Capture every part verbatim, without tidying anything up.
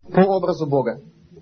По образу Бога.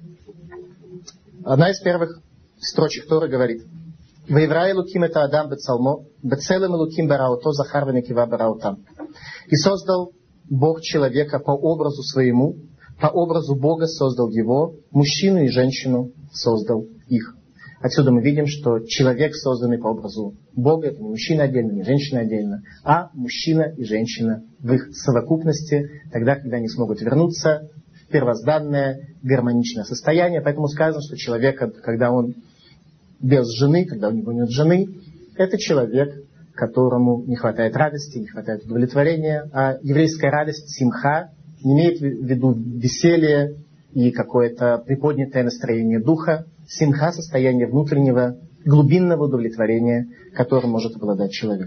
Одна из первых строчек Торы говорит: «Ваивра Элуким это Адам бецалмо, бецелем Элуким бараото захар венекива бараотам». И создал Бог человека по образу своему, по образу Бога создал его, мужчину и женщину создал их. Отсюда мы видим, что человек, созданный по образу Бога, это не мужчина отдельно, не женщина отдельно, а мужчина и женщина в их совокупности, тогда, когда они смогут вернуться в первозданное гармоничное состояние. Поэтому сказано, что человек, когда он без жены, когда у него нет жены, это человек, которому не хватает радости, не хватает удовлетворения. А еврейская радость, симха, не имеет в виду веселье и какое-то приподнятое настроение духа. Симха — состояние внутреннего, глубинного удовлетворения, которым может обладать человек.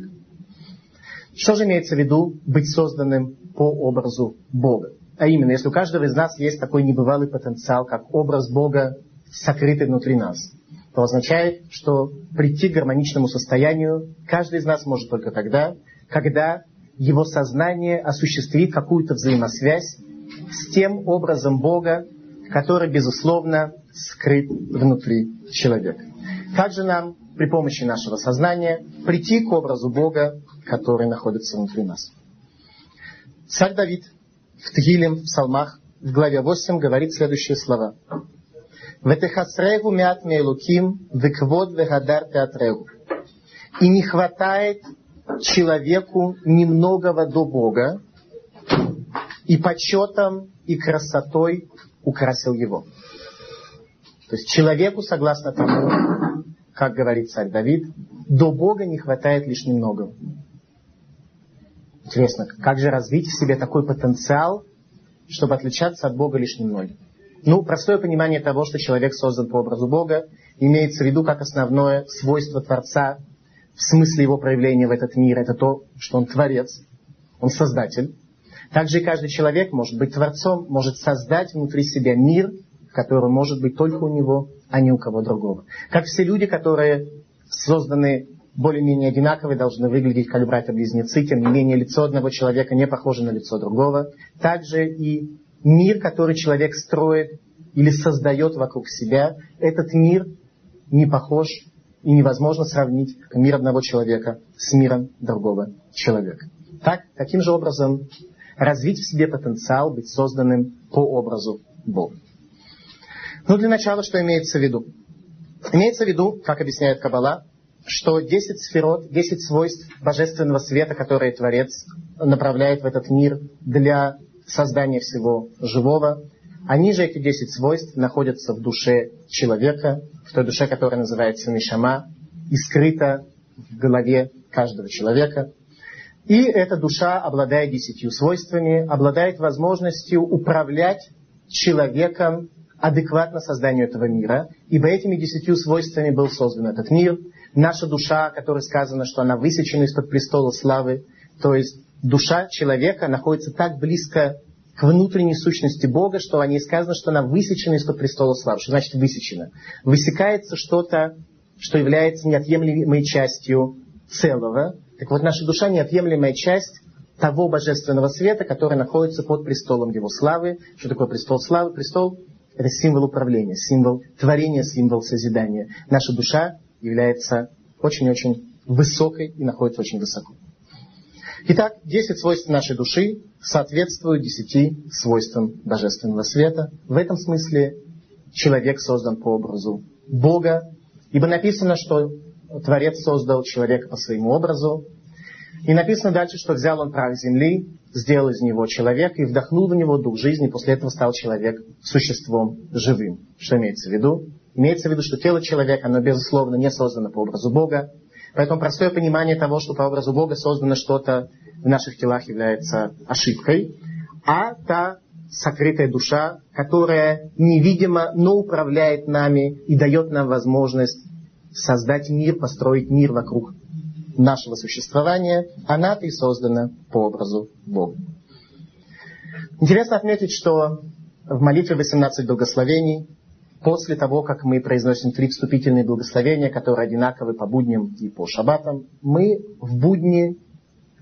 Что же имеется в виду быть созданным по образу Бога? А именно, если у каждого из нас есть такой небывалый потенциал, как образ Бога, сокрытый внутри нас, то означает, что прийти к гармоничному состоянию каждый из нас может только тогда, когда его сознание осуществит какую-то взаимосвязь с тем образом Бога, который, безусловно, скрыт внутри человека. Как же нам при помощи нашего сознания прийти к образу Бога, который находится внутри нас? Царь Давид в Тегилим, в Псалмах, в главе восемь говорит следующие слова: «Ветехасрегу мят мейлуким веквод вегадар театрегу». И не хватает человеку немногого до Бога, и почетом, и красотой украсил его. То есть человеку, согласно тому, как говорит царь Давид, до Бога не хватает лишь немного. Интересно, как же развить в себе такой потенциал, чтобы отличаться от Бога лишь немного? Ну, простое понимание того, что человек создан по образу Бога, имеется в виду как основное свойство Творца, в смысле его проявления в этот мир, это то, что он Творец, он Создатель. Также и каждый человек может быть Творцом, может создать внутри себя мир, который может быть только у него, а не у кого другого. Как все люди, которые созданы более-менее одинаковые, должны выглядеть как братья-близнецы, тем не менее лицо одного человека не похоже на лицо другого. Также и мир, который человек строит или создает вокруг себя, этот мир не похож и невозможно сравнить мир одного человека с миром другого человека. Так, таким же образом развить в себе потенциал быть созданным по образу Бога. Ну, для начала, что имеется в виду? Имеется в виду, как объясняет Каббала, что десять сферот, десять свойств божественного света, которые Творец направляет в этот мир для создания всего живого, они же, эти десять свойств, находятся в душе человека, в той душе, которая называется нешама, и скрыта в голове каждого человека. И эта душа, обладая десятью свойствами, обладает возможностью управлять человеком адекватно созданию этого мира, ибо этими десятью свойствами был создан этот мир. Наша душа, о которой сказано, что она высечена из-под престола славы, то есть душа человека находится так близко к внутренней сущности Бога, что о ней сказано, что она высечена из-под престола славы. Что значит высечена? Высекается что-то, что является неотъемлемой частью целого. Так вот, наша душа — неотъемлемая часть того божественного света, который находится под престолом его славы. Что такое престол славы? Престол — это символ управления, символ творения, символ созидания. Наша душа является очень-очень высокой и находится очень высоко. Итак, десять свойств нашей души соответствуют десяти свойствам божественного света. В этом смысле человек создан по образу Бога, ибо написано, что Творец создал человека по своему образу. И написано дальше, что взял он прах земли, сделал из него человека и вдохнул в него дух жизни, и после этого стал человек существом живым. Что имеется в виду? Имеется в виду, что тело человека, оно, безусловно, не создано по образу Бога. Поэтому простое понимание того, что по образу Бога создано что-то в наших телах, является ошибкой. А та сокрытая душа, которая невидимо, но управляет нами и дает нам возможность создать мир, построить мир вокруг нашего существования, она-то и создана по образу Бога. Интересно отметить, что в молитве восемнадцать благословений, после того, как мы произносим три вступительные благословения, которые одинаковы по будням и по шаббатам, мы в будни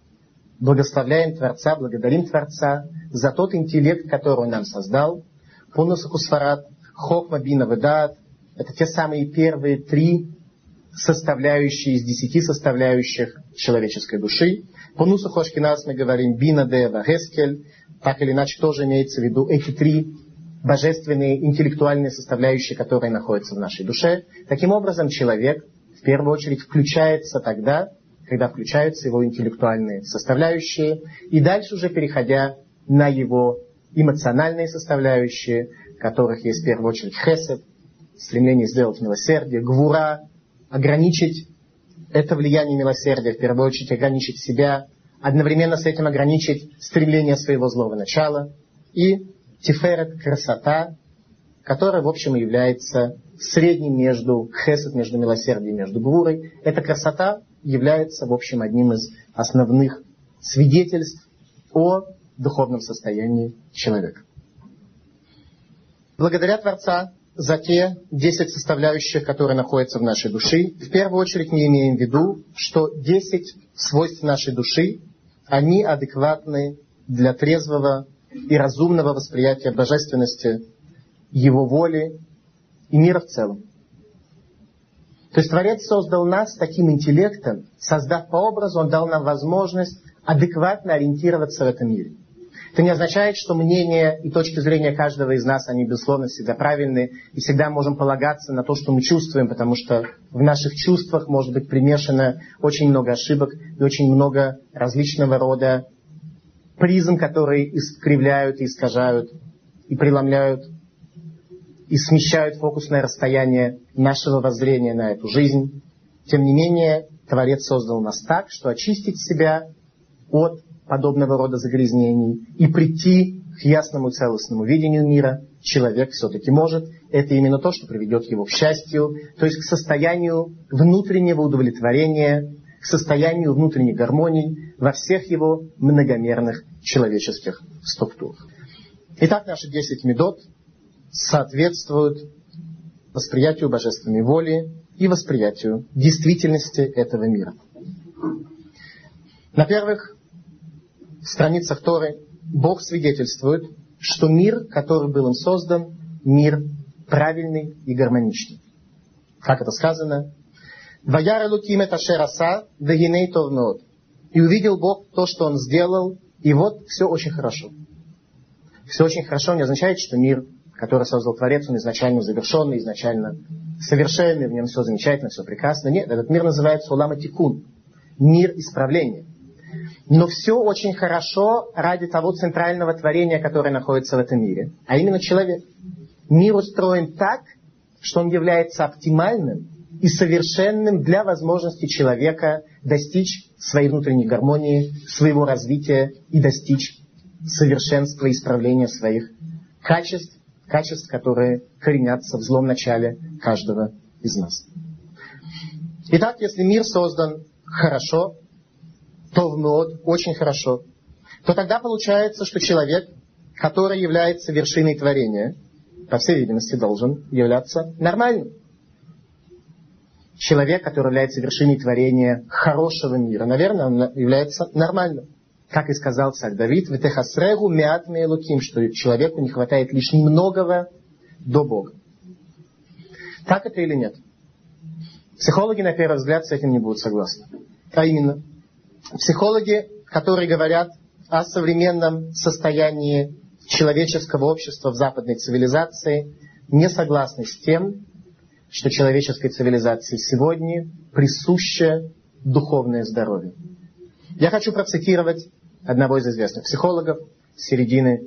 благословляем Творца, благодарим Творца за тот интеллект, который Он нам создал, по нусаху Сфарад, Хохма, Бина, Ведат. Это те самые первые три составляющие из десяти составляющих человеческой души. По нусаху Ашкеназ мы говорим Бина, Дева, Гескель. Так или иначе тоже имеется в виду эти три божественные интеллектуальные составляющие, которые находятся в нашей душе. Таким образом, человек в первую очередь включается тогда, когда включаются его интеллектуальные составляющие, и дальше уже переходя на его эмоциональные составляющие, в которых есть в первую очередь хесед, стремление сделать милосердие, гвура, ограничить это влияние милосердия, в первую очередь ограничить себя, одновременно с этим ограничить стремление своего злого начала, и тиферет, красота, которая, в общем, является средним между хесед, между милосердием, между гвурой. Эта красота является, в общем, одним из основных свидетельств о духовном состоянии человека. Благодаря Творца за те десять составляющих, которые находятся в нашей душе, в первую очередь мы имеем в виду, что десять свойств нашей души, они адекватны для трезвого и разумного восприятия божественности, его воли и мира в целом. То есть Творец создал нас таким интеллектом, создав по образу, Он дал нам возможность адекватно ориентироваться в этом мире. Это не означает, что мнение и точки зрения каждого из нас, они, безусловно, всегда правильны, и всегда можем полагаться на то, что мы чувствуем, потому что в наших чувствах может быть примешано очень много ошибок и очень много различного рода призм, которые искривляют и искажают, и преломляют, и смещают фокусное расстояние нашего воззрения на эту жизнь. Тем не менее, Творец создал нас так, что очистить себя от подобного рода загрязнений и прийти к ясному целостному видению мира человек все-таки может. Это именно то, что приведет его к счастью, то есть к состоянию внутреннего удовлетворения, к состоянию внутренней гармонии во всех его многомерных человеческих структурах. Итак, наши десять медот соответствуют восприятию божественной воли и восприятию действительности этого мира. На первых страницах Торы Бог свидетельствует, что мир, который был им создан, мир правильный и гармоничный. Как это сказано? «Ваяр элуким эт ашер аса, вегиней тов меод». И увидел Бог то, что Он сделал, и вот все очень хорошо. Все очень хорошо не означает, что мир, который создал Творец, он изначально завершенный, изначально совершенный, в нем все замечательно, все прекрасно. Нет, этот мир называется улам тикун, мир исправления. Но все очень хорошо ради того центрального творения, которое находится в этом мире, а именно человек. Мир устроен так, что он является оптимальным и совершенным для возможности человека достичь своей внутренней гармонии, своего развития и достичь совершенства и исправления своих качеств, качеств, которые коренятся в злом начале каждого из нас. Итак, если мир создан хорошо, то в мод очень хорошо, то тогда получается, что человек, который является вершиной творения, по всей видимости, должен являться нормальным. Человек, который является вершиной творения хорошего мира, наверное, он является нормальным. Как и сказал царь Давид, «Ветехасрегу меат меэлуким», что человеку не хватает лишь немногого до Бога. Так это или нет? Психологи, на первый взгляд, с этим не будут согласны. А именно, психологи, которые говорят о современном состоянии человеческого общества в западной цивилизации, не согласны с тем, что человеческой цивилизации сегодня присуще духовное здоровье. Я хочу процитировать одного из известных психологов середины,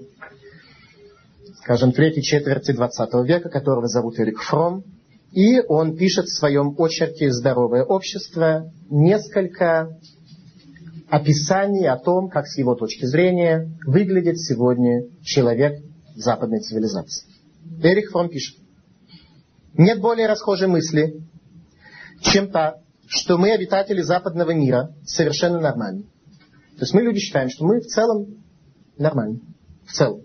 скажем, третьей четверти двадцатого века, которого зовут Эрик Фром. И он пишет в своем очерке «Здоровое общество» несколько описаний о том, как с его точки зрения выглядит сегодня человек в западной цивилизации. Эрик Фром пишет: «Нет более расхожей мысли, чем та, что мы, обитатели западного мира, совершенно нормальны». То есть мы, люди, считаем, что мы в целом нормальны. В целом.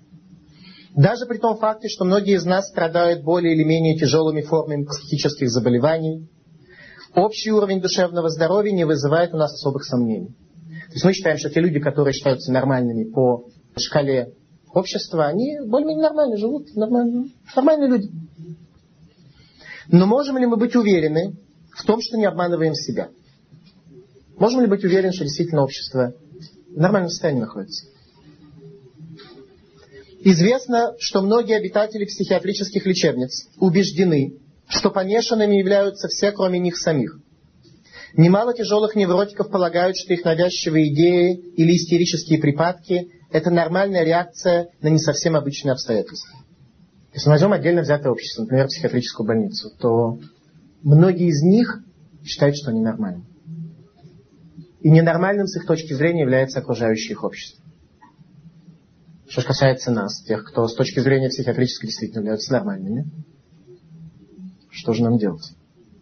Даже при том факте, что многие из нас страдают более или менее тяжелыми формами психических заболеваний, общий уровень душевного здоровья не вызывает у нас особых сомнений. То есть мы считаем, что те люди, которые считаются нормальными по шкале общества, они более-менее нормально живут, нормально, нормальные люди. Но можем ли мы быть уверены в том, что не обманываем себя? Можем ли быть уверены, что действительно общество в нормальном состоянии находится? Известно, что многие обитатели психиатрических лечебниц убеждены, что помешанными являются все, кроме них самих. Немало тяжелых невротиков полагают, что их навязчивые идеи или истерические припадки – это нормальная реакция на не совсем обычные обстоятельства. Если мы возьмем отдельно взятое общество, например, психиатрическую больницу, то многие из них считают, что они нормальны. И ненормальным с их точки зрения является окружающее их общество. Что же касается нас, тех, кто с точки зрения психиатрической действительно являются нормальными, что же нам делать?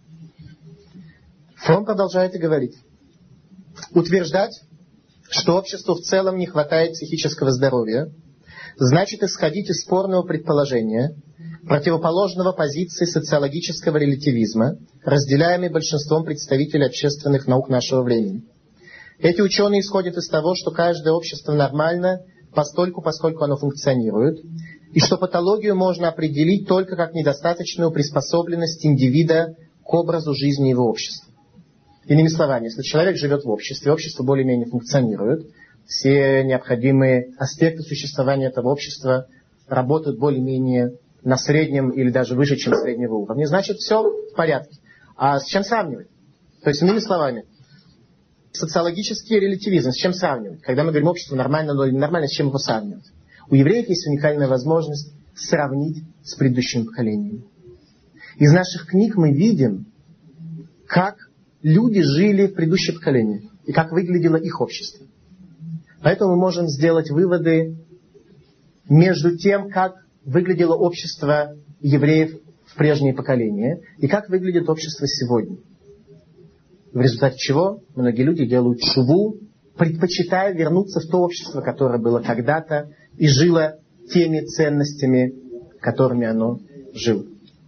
Фром продолжает и говорит: утверждать, что обществу в целом не хватает психического здоровья, значит исходить из спорного предположения, противоположного позиции социологического релятивизма, разделяемой большинством представителей общественных наук нашего времени. Эти ученые исходят из того, что каждое общество нормально постольку, поскольку оно функционирует, и что патологию можно определить только как недостаточную приспособленность индивида к образу жизни его общества. Иными словами, если человек живет в обществе, общество более-менее функционирует, все необходимые аспекты существования этого общества работают более-менее на среднем или даже выше, чем среднего уровня, значит, все в порядке. А с чем сравнивать? То есть, иными словами, социологический релятивизм, с чем сравнивать? Когда мы говорим, общество нормально, но или ненормально, с чем его сравнивать? У евреев есть уникальная возможность сравнить с предыдущими поколениями. Из наших книг мы видим, как люди жили в предыдущее поколение и как выглядело их общество. Поэтому мы можем сделать выводы между тем, как выглядело общество евреев в прежние поколения и как выглядит общество сегодня. В результате чего многие люди делают шуву, предпочитая вернуться в то общество, которое было когда-то и жило теми ценностями, которыми оно жило.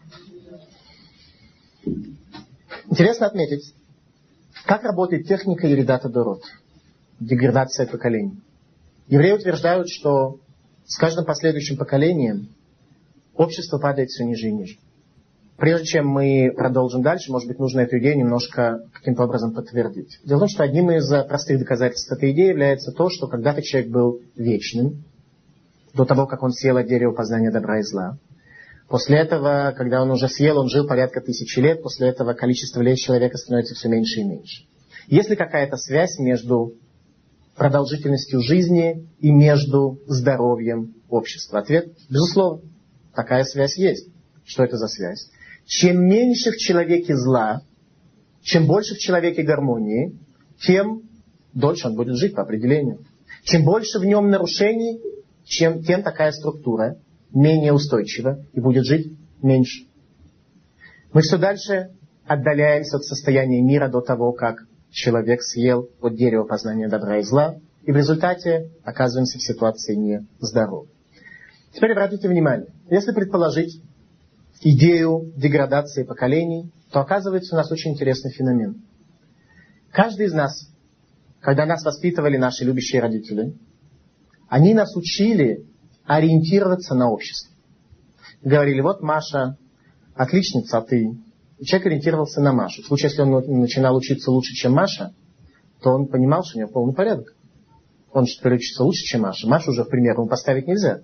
Интересно отметить, как работает техника Ередат Адорот, деградация поколений. Евреи утверждают, что с каждым последующим поколением общество падает все ниже и ниже. Прежде чем мы продолжим дальше, может быть, нужно эту идею немножко каким-то образом подтвердить. Дело в том, что одним из простых доказательств этой идеи является то, что когда-то человек был вечным, до того, как он съел от дерева познания добра и зла. После этого, когда он уже съел, он жил порядка тысячи лет, после этого количество лет человека становится все меньше и меньше. Есть ли какая-то связь между продолжительностью жизни и между здоровьем общества? Ответ – безусловно. Такая связь есть. Что это за связь? Чем меньше в человеке зла, чем больше в человеке гармонии, тем дольше он будет жить по определению. Чем больше в нем нарушений, чем, тем такая структура менее устойчива и будет жить меньше. Мы все дальше отдаляемся от состояния мира до того, как человек съел от дерева познания добра и зла, и в результате оказываемся в ситуации нездоровой. Теперь обратите внимание, если предположить идею деградации поколений, то оказывается у нас очень интересный феномен. Каждый из нас, когда нас воспитывали наши любящие родители, они нас учили ориентироваться на общество. Говорили, вот Маша отличница, а ты... И человек ориентировался на Машу. В случае, если он начинал учиться лучше, чем Маша, то он понимал, что у него полный порядок. Он теперь учится лучше, чем Маша. Машу уже в пример ему поставить нельзя.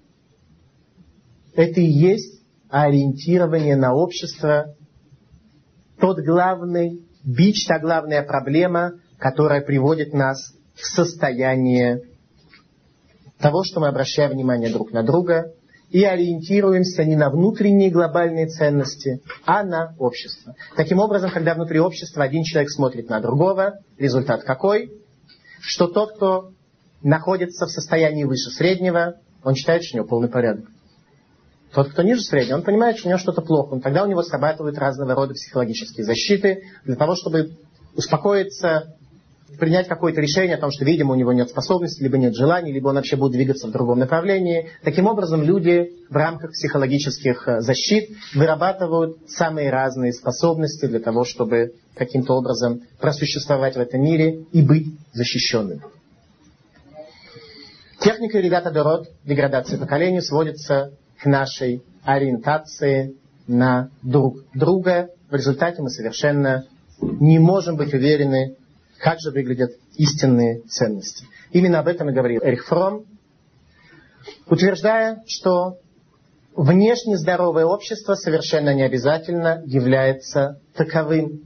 Это и есть ориентирование на общество, тот главный бич, та главная проблема, которая приводит нас в состояние того, что мы обращаем внимание друг на друга и ориентируемся не на внутренние глобальные ценности, а на общество. Таким образом, когда внутри общества один человек смотрит на другого, результат какой? Что тот, кто находится в состоянии выше среднего, он считает, что у него полный порядок. Тот, кто ниже среднего, он понимает, что у него что-то плохо. Но тогда у него срабатывают разного рода психологические защиты для того, чтобы успокоиться, принять какое-то решение о том, что, видимо, у него нет способности, либо нет желания, либо он вообще будет двигаться в другом направлении. Таким образом, люди в рамках психологических защит вырабатывают самые разные способности для того, чтобы каким-то образом просуществовать в этом мире и быть защищенным. Техника Ередат Адорот, деградации поколений, сводится к нашей ориентации на друг друга. В результате мы совершенно не можем быть уверены, как же выглядят истинные ценности. Именно об этом и говорил Эрих Фром, утверждая, что внешне здоровое общество совершенно не обязательно является таковым.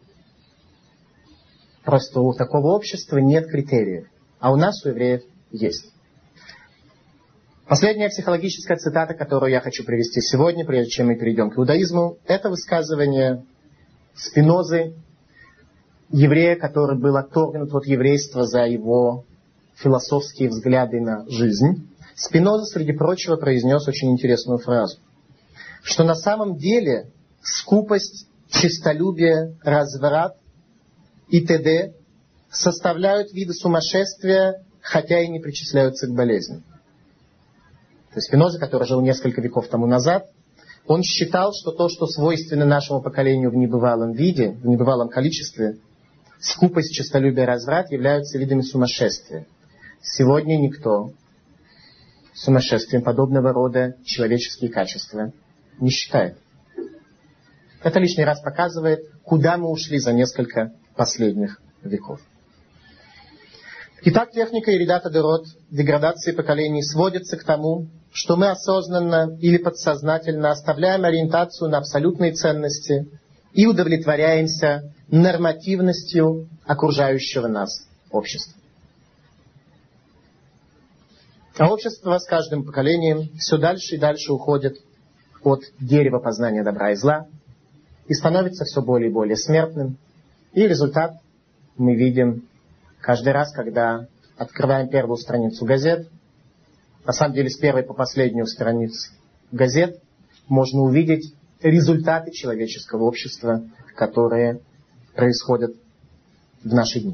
Просто у такого общества нет критериев, а у нас, у евреев, есть. Последняя психологическая цитата, которую я хочу привести сегодня, прежде чем мы перейдем к иудаизму, это высказывание Спинозы, еврея, который был отторгнут от еврейства за его философские взгляды на жизнь. Спиноза, среди прочего, произнес очень интересную фразу, что на самом деле скупость, честолюбие, разврат и т.д. составляют виды сумасшествия, хотя и не причисляются к болезни. То есть Спиноза, который жил несколько веков тому назад, он считал, что то, что свойственно нашему поколению в небывалом виде, в небывалом количестве, скупость, честолюбие, разврат, являются видами сумасшествия. Сегодня никто сумасшествием подобного рода человеческие качества не считает. Это лишний раз показывает, куда мы ушли за несколько последних веков. Итак, техника Ередат Адорот, деградации поколений, сводится к тому, что мы осознанно или подсознательно оставляем ориентацию на абсолютные ценности и удовлетворяемся нормативностью окружающего нас общества. А общество с каждым поколением все дальше и дальше уходит от дерева познания добра и зла и становится все более и более смертным. И результат мы видим каждый раз, когда открываем первую страницу газет. На самом деле, с первой по последнюю страницу газет можно увидеть результаты человеческого общества, которые происходят в наши дни.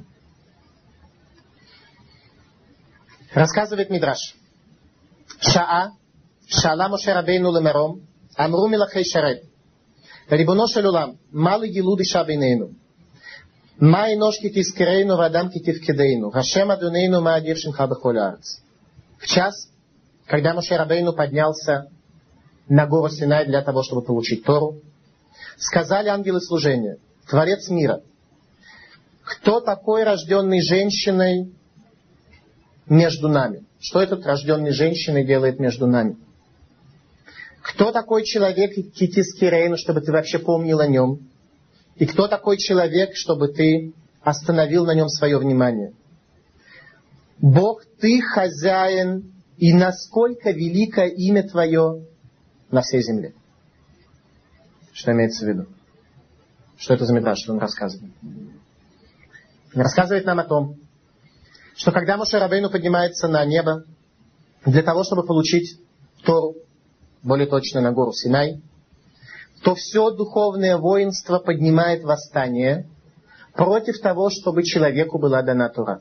Рассказывает Мидраш. Шаа, шала Моше Рабейну лемером, амру милахей шарет. Рибоно шель улам, малы гилуд иша бейнейну. Ма энош ки тискерейну, вадам ки тивкедейну. Хашем адунейну ма адир шимха бехоль аарец. В час, когда Моше Рабейну поднялся на гору Синай для того, чтобы получить Тору, сказали ангелы служения: Творец мира, кто такой рожденный женщиной между нами? Что этот рожденный женщиной делает между нами? Кто такой человек Китискирейну, чтобы ты вообще помнил о нем? И кто такой человек, чтобы ты остановил на нем свое внимание? Бог, ты хозяин, и насколько велико имя твое на всей земле. Что имеется в виду? Что это за мидраш, что он рассказывает? Он рассказывает нам о том, что когда Моше Рабейну поднимается на небо для того, чтобы получить Тору, более точно на гору Синай, то все духовное воинство поднимает восстание против того, чтобы человеку была дана Тора.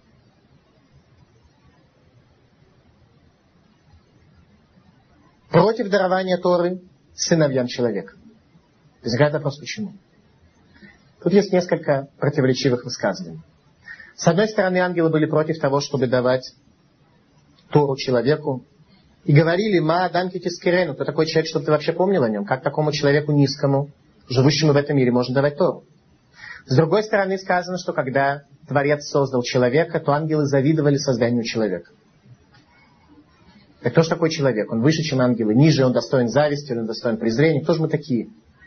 Против дарования Торы сыновьям человека. Возникает вопрос, почему? Тут есть несколько противоречивых высказываний. С одной стороны, ангелы были против того, чтобы давать Тору человеку. И говорили: «Ма адам ки тискирейну», кто такой человек, чтобы ты вообще помнил о нем? Как такому человеку низкому, живущему в этом мире, можно давать Тору? С другой стороны, сказано, что когда Творец создал человека, то ангелы завидовали созданию человека. Так кто же такой человек? Он выше, чем ангелы, ниже, он достоин зависти, он достоин презрения. Кто же мы такие?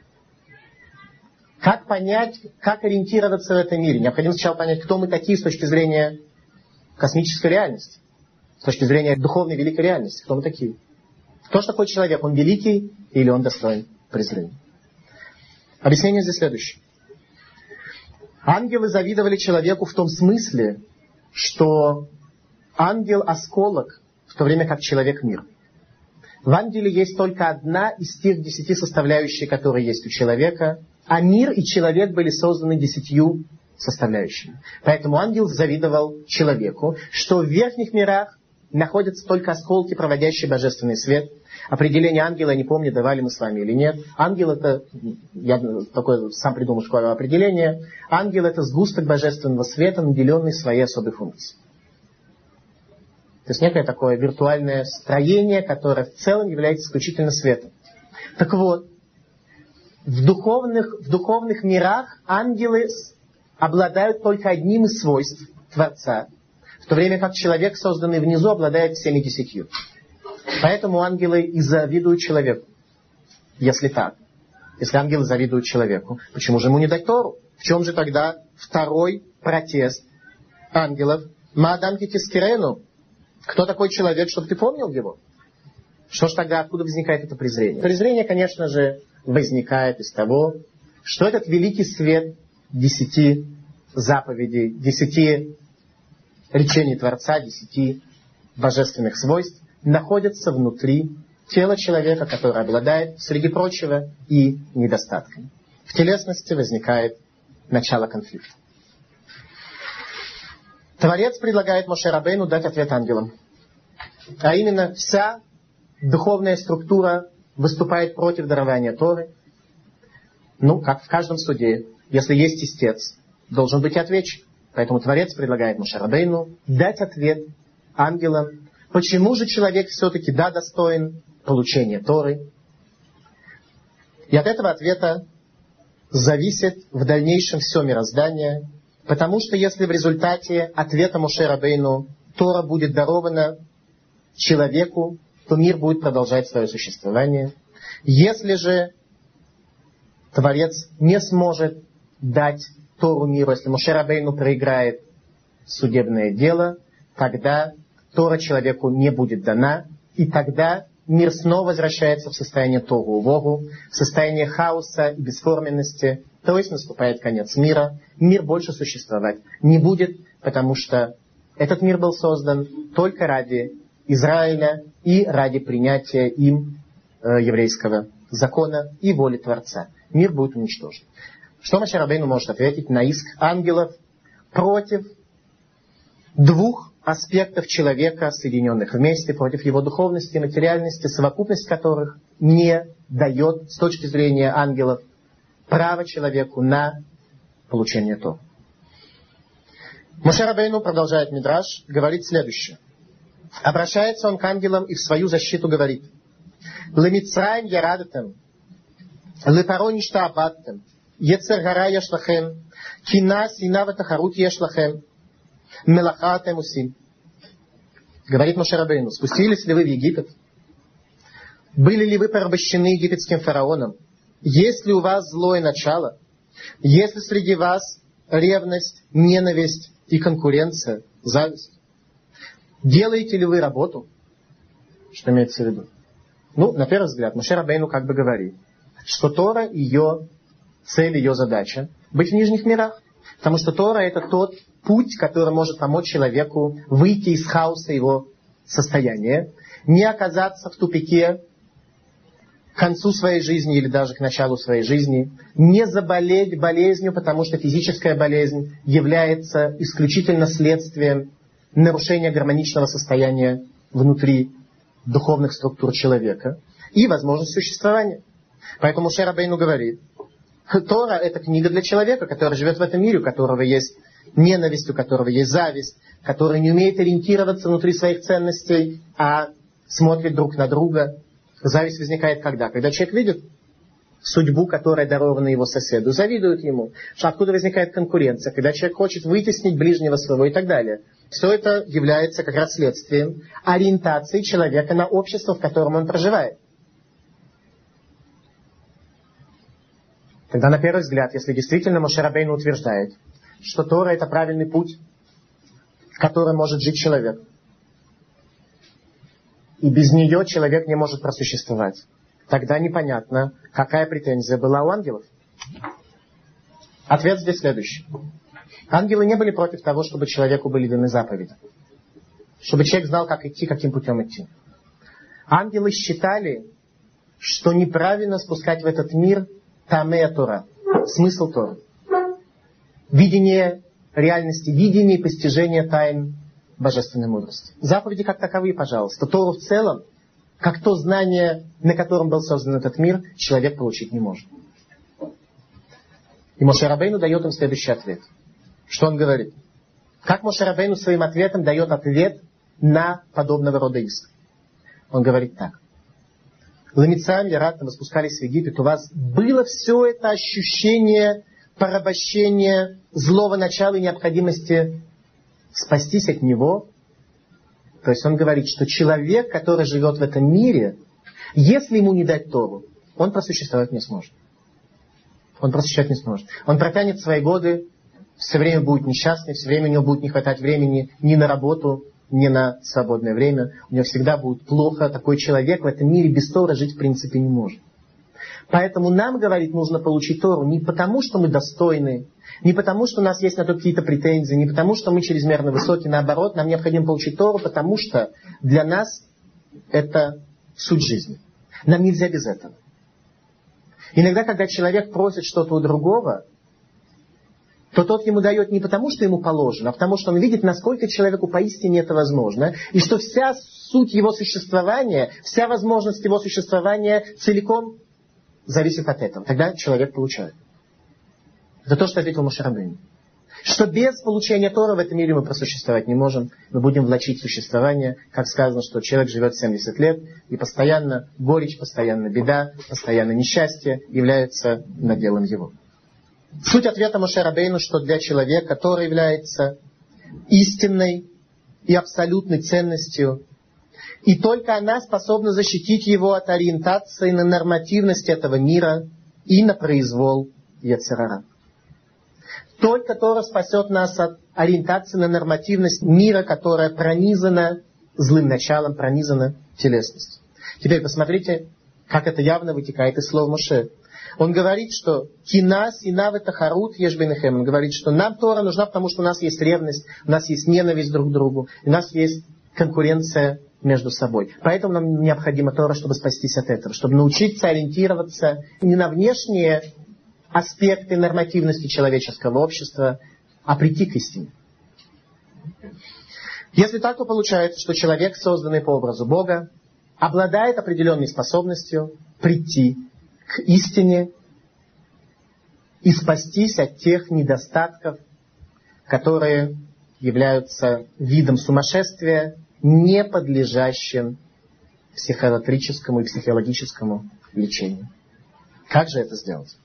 Как понять, как ориентироваться в этом мире? Необходимо сначала понять, кто мы такие с точки зрения космической реальности, с точки зрения духовной великой реальности. Кто мы такие? Кто же такой человек? Он великий или он достоин презрения? Объяснение здесь следующее. Ангелы завидовали человеку в том смысле, что ангел – осколок, в то время как человек – мир. В ангеле есть только одна из тех десяти составляющих, которые есть у человека, а мир и человек были созданы десятью составляющими. Поэтому ангел завидовал человеку, что в верхних мирах находятся только осколки, проводящие божественный свет. Определение ангела, я не помню, давали мы с вами или нет. Ангел это, я такое сам придумал школьное определение, ангел это сгусток божественного света, наделенный своей особой функцией. То есть некое такое виртуальное строение, которое в целом является исключительно светом. Так вот, в духовных, в духовных мирах ангелы обладают только одним из свойств Творца, в то время как человек, созданный внизу, обладает всеми десятью. Поэтому ангелы и завидуют человеку. Если так. Если ангелы завидуют человеку, почему же ему не дать Тору? В чем же тогда второй протест ангелов? Маадам китискирену. Кто такой человек, чтобы ты помнил его? Что ж тогда, откуда возникает это презрение? Презрение, конечно же, возникает из того, что этот великий свет десяти заповедей, десяти речений Творца, десяти божественных свойств находится внутри тела человека, который обладает, среди прочего, и недостатками. В телесности возникает начало конфликта. Творец предлагает Моше Рабейну дать ответ ангелам. А именно, вся духовная структура выступает против дарования Торы. Ну, как в каждом суде, если есть истец, должен быть и ответчик. Поэтому Творец предлагает Моше Рабейну дать ответ ангелам, почему же человек все-таки да достоин получения Торы. И от этого ответа зависит в дальнейшем все мироздание, потому что если в результате ответа Моше Рабейну Тора будет дарована человеку, то мир будет продолжать свое существование. Если же Творец не сможет дать Тору миру, если Моше Рабейну проиграет судебное дело, тогда Тора человеку не будет дана, и тогда мир снова возвращается в состояние тогу-вогу, в состояние хаоса и бесформенности, то есть наступает конец мира. Мир больше существовать не будет, потому что этот мир был создан только ради Израиля и ради принятия им э, еврейского закона и воли Творца. Мир будет уничтожен. Что Моше Рабейну может ответить на иск ангелов против двух аспектов человека, соединенных вместе, против его духовности и материальности, совокупность которых не дает, с точки зрения ангелов, право человеку на получение Торы. Моше Рабейну, продолжает Мидраш, говорит следующее. Обращается он к ангелам и в свою защиту говорит: «Лемицраим ярадатем, лепаро ништаабаттем, ецер гара яшлахем, кина сина ватахарут яшлахем, мелахатем усим». Говорит Моше Рабейну: спустились ли вы в Египет? Были ли вы порабощены египетским фараоном? Есть ли у вас злое начало? Есть ли среди вас ревность, ненависть и конкуренция, зависть? Делаете ли вы работу? Что имеется в виду? Ну, на первый взгляд, Моше Рабейну как бы говорит, что Тора, ее цель, ее задача быть в нижних мирах. Потому что Тора — это тот путь, который может помочь человеку выйти из хаоса его состояния, не оказаться в тупике к концу своей жизни или даже к началу своей жизни, не заболеть болезнью, потому что физическая болезнь является исключительно следствием нарушения гармоничного состояния внутри духовных структур человека и возможность существования. Поэтому Моше Рабейну говорит, Тора — это книга для человека, который живет в этом мире, у которого есть ненависть, у которого есть зависть, который не умеет ориентироваться внутри своих ценностей, а смотрит друг на друга. Зависть возникает когда? Когда человек видит судьбу, которая дарована его соседу, завидует ему. Откуда возникает конкуренция? Когда человек хочет вытеснить ближнего своего и так далее. Все это является как раз следствием ориентации человека на общество, в котором он проживает. Тогда на первый взгляд, если действительно Моше Рабейну утверждает, что Тора — это правильный путь, в котором может жить человек, и без нее человек не может просуществовать, тогда непонятно, какая претензия была у ангелов. Ответ здесь следующий. Ангелы не были против того, чтобы человеку были даны заповеди, чтобы человек знал, как идти, каким путем идти. Ангелы считали, что неправильно спускать в этот мир тамея Тора, смысл Торы. Видение реальности, видение и постижение тайн божественной мудрости. Заповеди как таковые, пожалуйста. Тору в целом, как то знание, на котором был создан этот мир, человек получить не может. И Моше Рабейну дает им следующий ответ. Что он говорит? Как Моше Рабейну своим ответом дает ответ на подобного рода иск. Он говорит так. Ламицаем, вероятно, вы спускались в Египет, у вас было все это ощущение порабощения, злого начала и необходимости спастись от него. То есть он говорит, что человек, который живет в этом мире, если ему не дать Тору, он просуществовать не сможет. Он просуществовать не сможет. Он протянет свои годы, все время будет несчастный, все время у него будет не хватать времени ни на работу, ни на свободное время. У него всегда будет плохо. Такой человек в этом мире без Торы жить в принципе не может. Поэтому нам, говорит, нужно получить Тору не потому, что мы достойны, не потому, что у нас есть на то какие-то претензии, не потому, что мы чрезмерно высокие. Наоборот, нам необходимо получить Тору, потому что для нас это суть жизни. Нам нельзя без этого. Иногда, когда человек просит что-то у другого, то тот ему дает не потому, что ему положено, а потому, что он видит, насколько человеку поистине это возможно, и что вся суть его существования, вся возможность его существования целиком зависит от этого. Тогда человек получает. Это то, что ответил Моше Рабейну. Что без получения Торы в этом мире мы просуществовать не можем. Мы будем влачить существование. Как сказано, что человек живет семьдесят лет, и постоянно горечь, постоянно беда, постоянно несчастье является наделом его. Суть ответа Моше Рабейну, что для человека, который является истинной и абсолютной ценностью, и только она способна защитить его от ориентации на нормативность этого мира и на произвол йецер ара. Только Тора спасет нас от ориентации на нормативность мира, которая пронизана злым началом, пронизана телесностью. Теперь посмотрите, как это явно вытекает из слов Моше. Он говорит, что «Кина, сина, ветахарут, еш бейнехем». Он говорит, что нам Тора нужна, потому что у нас есть ревность, у нас есть ненависть друг к другу, у нас есть конкуренция между собой. Поэтому нам необходима Тора, чтобы спастись от этого, чтобы научиться ориентироваться не на внешние аспекты нормативности человеческого общества, а прийти к истине. Если так, то получается, что человек, созданный по образу Бога, обладает определенной способностью прийти к истине и спастись от тех недостатков, которые являются видом сумасшествия, не подлежащим психиатрическому и психологическому лечению. Как же это сделать?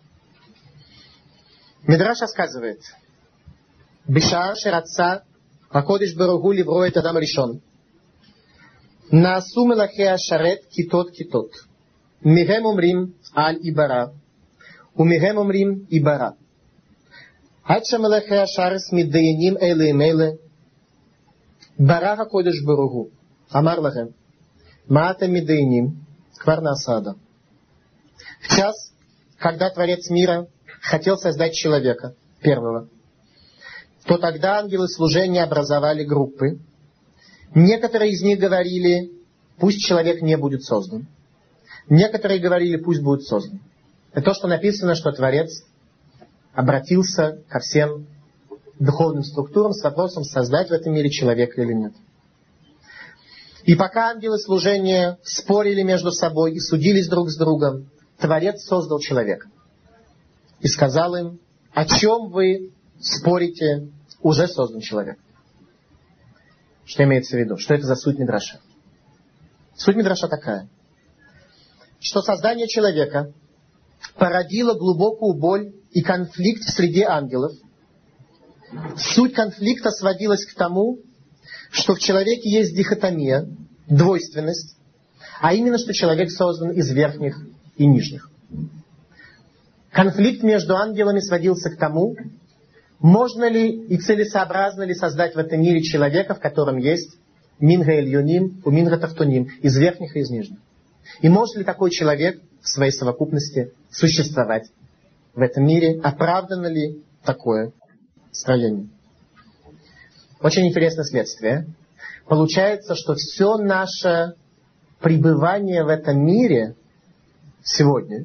Мидраш рассказывает: «Бишаа шераца акодеш баругу левро эт адам ришон. Наасу мелахе ашарет китот китот. Мигем умрим аль ибара. Умигем умрим ибара. Ача мелахе ашарес миддаяним эле эмеле. Бара акодеш баругу. Амар лахем. Маата миддаяним квар наасада». В час, когда Творец мира хотел создать человека, первого, то тогда ангелы служения образовали группы. Некоторые из них говорили, пусть человек не будет создан. Некоторые говорили, пусть будет создан. Это то, что написано, что Творец обратился ко всем духовным структурам с вопросом, создать в этом мире человека или нет. И пока ангелы служения спорили между собой и судились друг с другом, Творец создал человека. И сказал им, о чем вы спорите, уже создан человек. Что имеется в виду? Что это за суть Мидраша? Суть Мидраша такая, что создание человека породило глубокую боль и конфликт в среде ангелов. Суть конфликта сводилась к тому, что в человеке есть дихотомия, двойственность, а именно, что человек создан из верхних и нижних. Конфликт между ангелами сводился к тому, можно ли и целесообразно ли создать в этом мире человека, в котором есть минга эльюним, у минга тафтуним, из верхних и из нижних. И может ли такой человек в своей совокупности существовать в этом мире? Оправдано ли такое строение? Очень интересное следствие. Получается, что все наше пребывание в этом мире сегодня,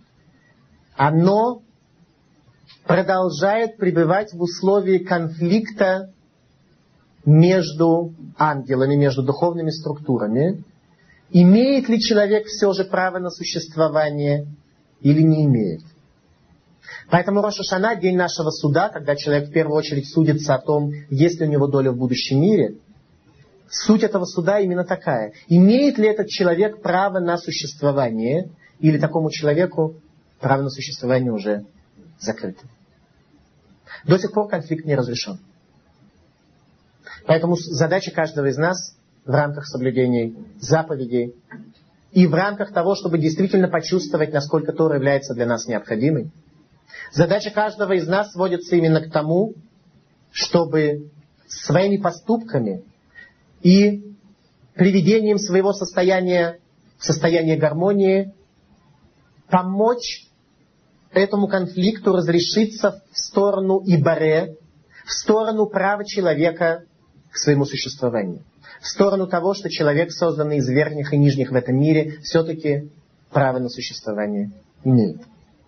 оно продолжает пребывать в условии конфликта между ангелами, между духовными структурами. Имеет ли человек все же право на существование или не имеет? Поэтому Рош ха-Шана, день нашего суда, когда человек в первую очередь судится о том, есть ли у него доля в будущем мире, Суть этого суда именно такая. Имеет ли этот человек право на существование, или такому человеку право на существование уже закрыто? До сих пор конфликт не разрешен. Поэтому задача каждого из нас в рамках соблюдения заповедей и в рамках того, чтобы действительно почувствовать, насколько Тора является для нас необходимой, задача каждого из нас сводится именно к тому, чтобы своими поступками и приведением своего состояния в состояние гармонии помочь этому конфликту разрешиться в сторону ибаре, в сторону права человека к своему существованию, в сторону того, что человек, созданный из верхних и нижних в этом мире, все-таки право на существование имеет.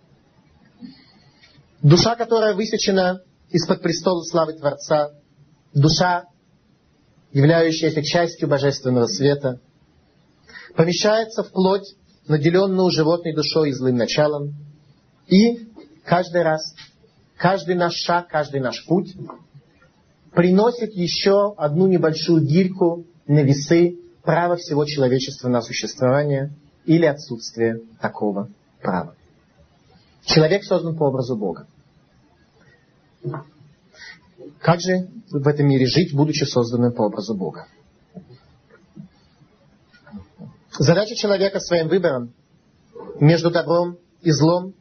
Душа, которая высечена из-под престола славы Творца, душа, являющаяся частью божественного света, помещается в плоть, наделенную животной душой и злым началом, и каждый раз, каждый наш шаг, каждый наш путь приносит еще одну небольшую гирьку на весы права всего человечества на существование или отсутствие такого права. Человек создан по образу Бога. Как же в этом мире жить, будучи созданным по образу Бога? Задача человека своим выбором между добром и злом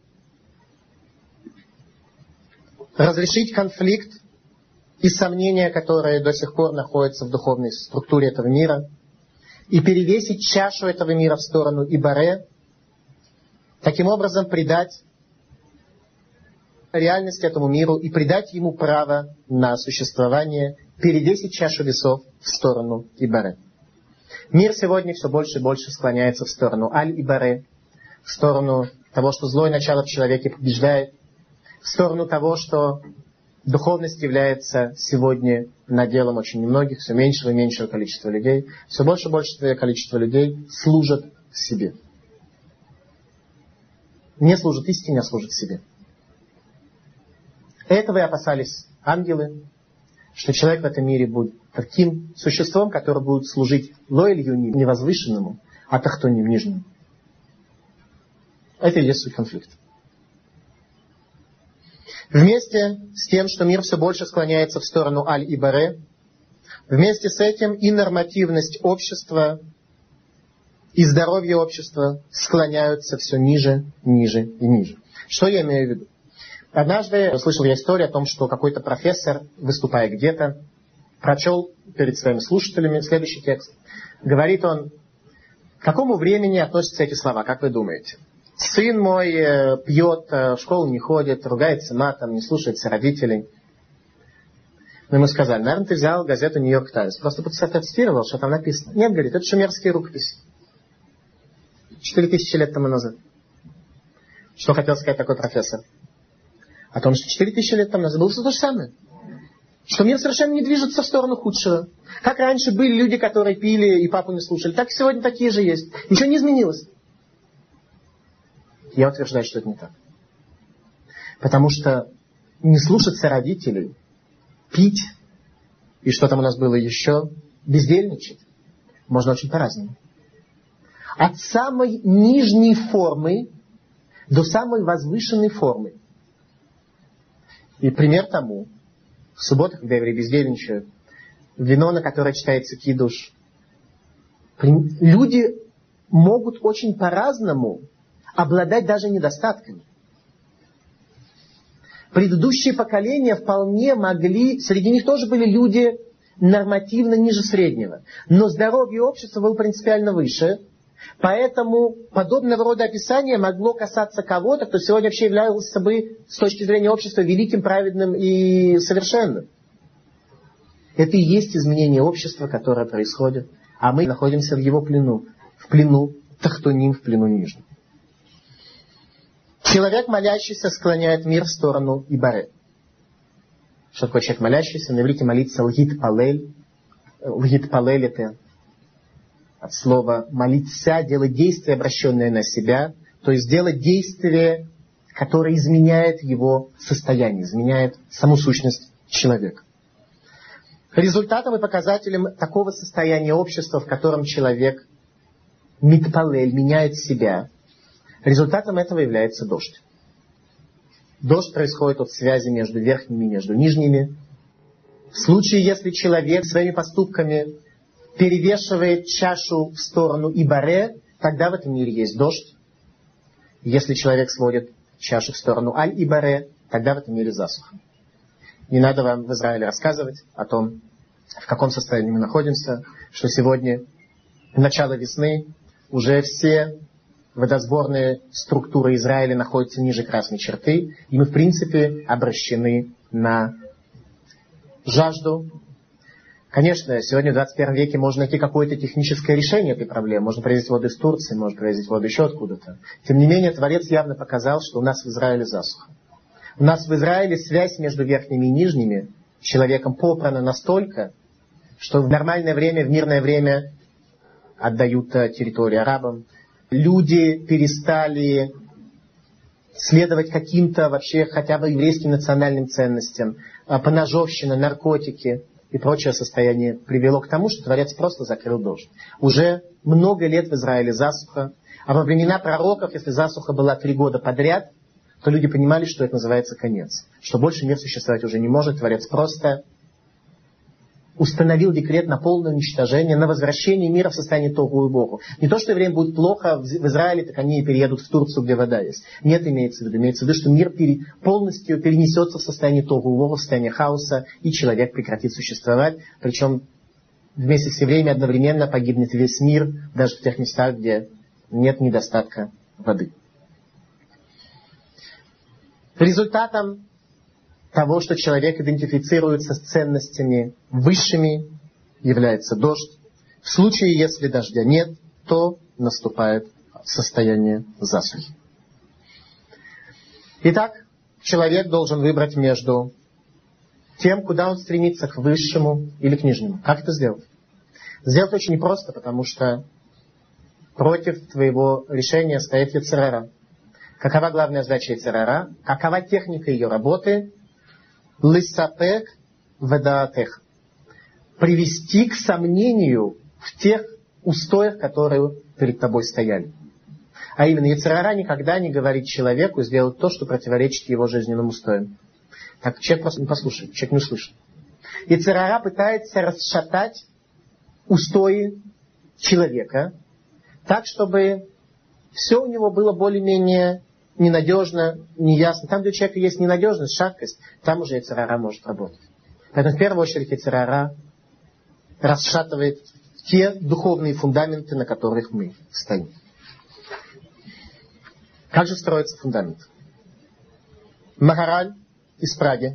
разрешить конфликт и сомнения, которые до сих пор находятся в духовной структуре этого мира, и перевесить чашу этого мира в сторону ибаре, таким образом придать реальность этому миру и придать ему право на существование, перевесить чашу весов в сторону ибаре. Мир сегодня все больше и больше склоняется в сторону аль-ибаре, в сторону того, что злое начало в человеке побеждает, в сторону того, что духовность является сегодня наделом очень немногих, все меньшего и меньшего количества людей. Все больше и больше количества людей служат себе. Не служат истине, а служат себе. Этого и опасались ангелы, что человек в этом мире будет таким существом, которое будет служить лоэлью невозвышенному, а тахтоним нижнему. Это и есть суть конфликта. Вместе с тем, что мир все больше склоняется в сторону аль-ибаре, вместе с этим и нормативность общества, и здоровье общества склоняются все ниже, ниже и ниже. Что я имею в виду? Однажды слышал я историю о том, что какой-то профессор, выступая где-то, прочел перед своими слушателями следующий текст. Говорит он: к какому времени относятся эти слова, как вы думаете? Сын мой пьет, в школу не ходит, ругается матом, не слушается родителей. Мы ему сказали: наверное, ты взял газету «Нью-Йорк Таймс», просто процитировал, что там написано. Нет, говорит, это шумерские рукописи. Четыре тысячи лет тому назад. Что хотел сказать такой профессор? О том, что четыре тысячи лет тому назад было все то же самое. Что мир совершенно не движется в сторону худшего. Как раньше были люди, которые пили и папу не слушали, так и сегодня такие же есть. Ничего не изменилось. Я утверждаю, что это не так. Потому что не слушаться родителей, пить, и что там у нас было еще, бездельничать, можно очень по-разному. От самой нижней формы до самой возвышенной формы. И пример тому, в субботу, когда евреи бездельничают, вино, на которое читается кидуш, люди могут очень по-разному обладать даже недостатками. Предыдущие поколения вполне могли, среди них тоже были люди нормативно ниже среднего, но здоровье общества было принципиально выше, поэтому подобного рода описание могло касаться кого-то, кто сегодня вообще являлся бы с точки зрения общества великим, праведным и совершенным. Это и есть изменение общества, которое происходит, а мы находимся в его плену, в плену тахтоним, в плену нижнем. Человек, молящийся, склоняет мир в сторону ибаре. Что такое человек молящийся? На иврите молиться лгит палель. Лгит палель — это от слова молиться, делать действие, обращенное на себя, то есть делать действие, которое изменяет его состояние, изменяет саму сущность человека. Результатом и показателем такого состояния общества, в котором человек митпалель, меняет себя, результатом этого является дождь. Дождь происходит от связи между верхними и между нижними. В случае, если человек своими поступками перевешивает чашу в сторону Ибаре, тогда в этом мире есть дождь. Если человек сводит чашу в сторону Аль-Ибаре, тогда в этом мире засуха. Не надо вам в Израиле рассказывать о том, в каком состоянии мы находимся, что сегодня, начало весны, уже все водосборные структуры Израиля находятся ниже красной черты, и мы, в принципе, обращены на жажду. Конечно, сегодня в двадцать первом веке можно найти какое-то техническое решение этой проблемы. Можно привезти воду из Турции, можно привезти воду еще откуда-то. Тем не менее, Творец явно показал, что у нас в Израиле засуха. У нас в Израиле связь между верхними и нижними человеком попрана настолько, что в нормальное время, в мирное время отдают территорию арабам. Люди перестали следовать каким-то вообще хотя бы еврейским национальным ценностям. Поножовщина, наркотики и прочее состояние привело к тому, что Творец просто закрыл дождь. Уже много лет в Израиле засуха, а во времена пророков, если засуха была три года подряд, то люди понимали, что это называется конец. Что больше мир существовать уже не может. Творец просто установил декрет на полное уничтожение, на возвращение мира в состояние тогу и богу. Не то, что евреям будет плохо в Израиле, так они переедут в Турцию, где вода есть. Нет, имеется в виду. Имеется в виду, что мир пере, полностью перенесется в состояние тогу и богу, в состояние хаоса, и человек прекратит существовать. Причем вместе с евреями одновременно погибнет весь мир, даже в тех местах, где нет недостатка воды. Результатом того, что человек идентифицируется с ценностями высшими, является дождь. В случае, если дождя нет, то наступает состояние засухи. Итак, человек должен выбрать между тем, куда он стремится, к высшему или к нижнему. Как это сделать? Сделать очень непросто, потому что против твоего решения стоит йецер гара. Какова главная задача йецер гара? Какова техника ее работы? Лисапек ведаатех. Привести к сомнению в тех устоях, которые перед тобой стояли. А именно, йецер гара никогда не говорит человеку сделать то, что противоречит его жизненным устоям. Так человек просто не послушает, человек не услышит. Йецер гара пытается расшатать устои человека так, чтобы все у него было более-менее ненадежно, неясно. Там, где у человека есть ненадежность, шаткость, там уже йецер гара может работать. Поэтому в первую очередь йецер гара расшатывает те духовные фундаменты, на которых мы стоим. Как же строится фундамент? Махараль из Праги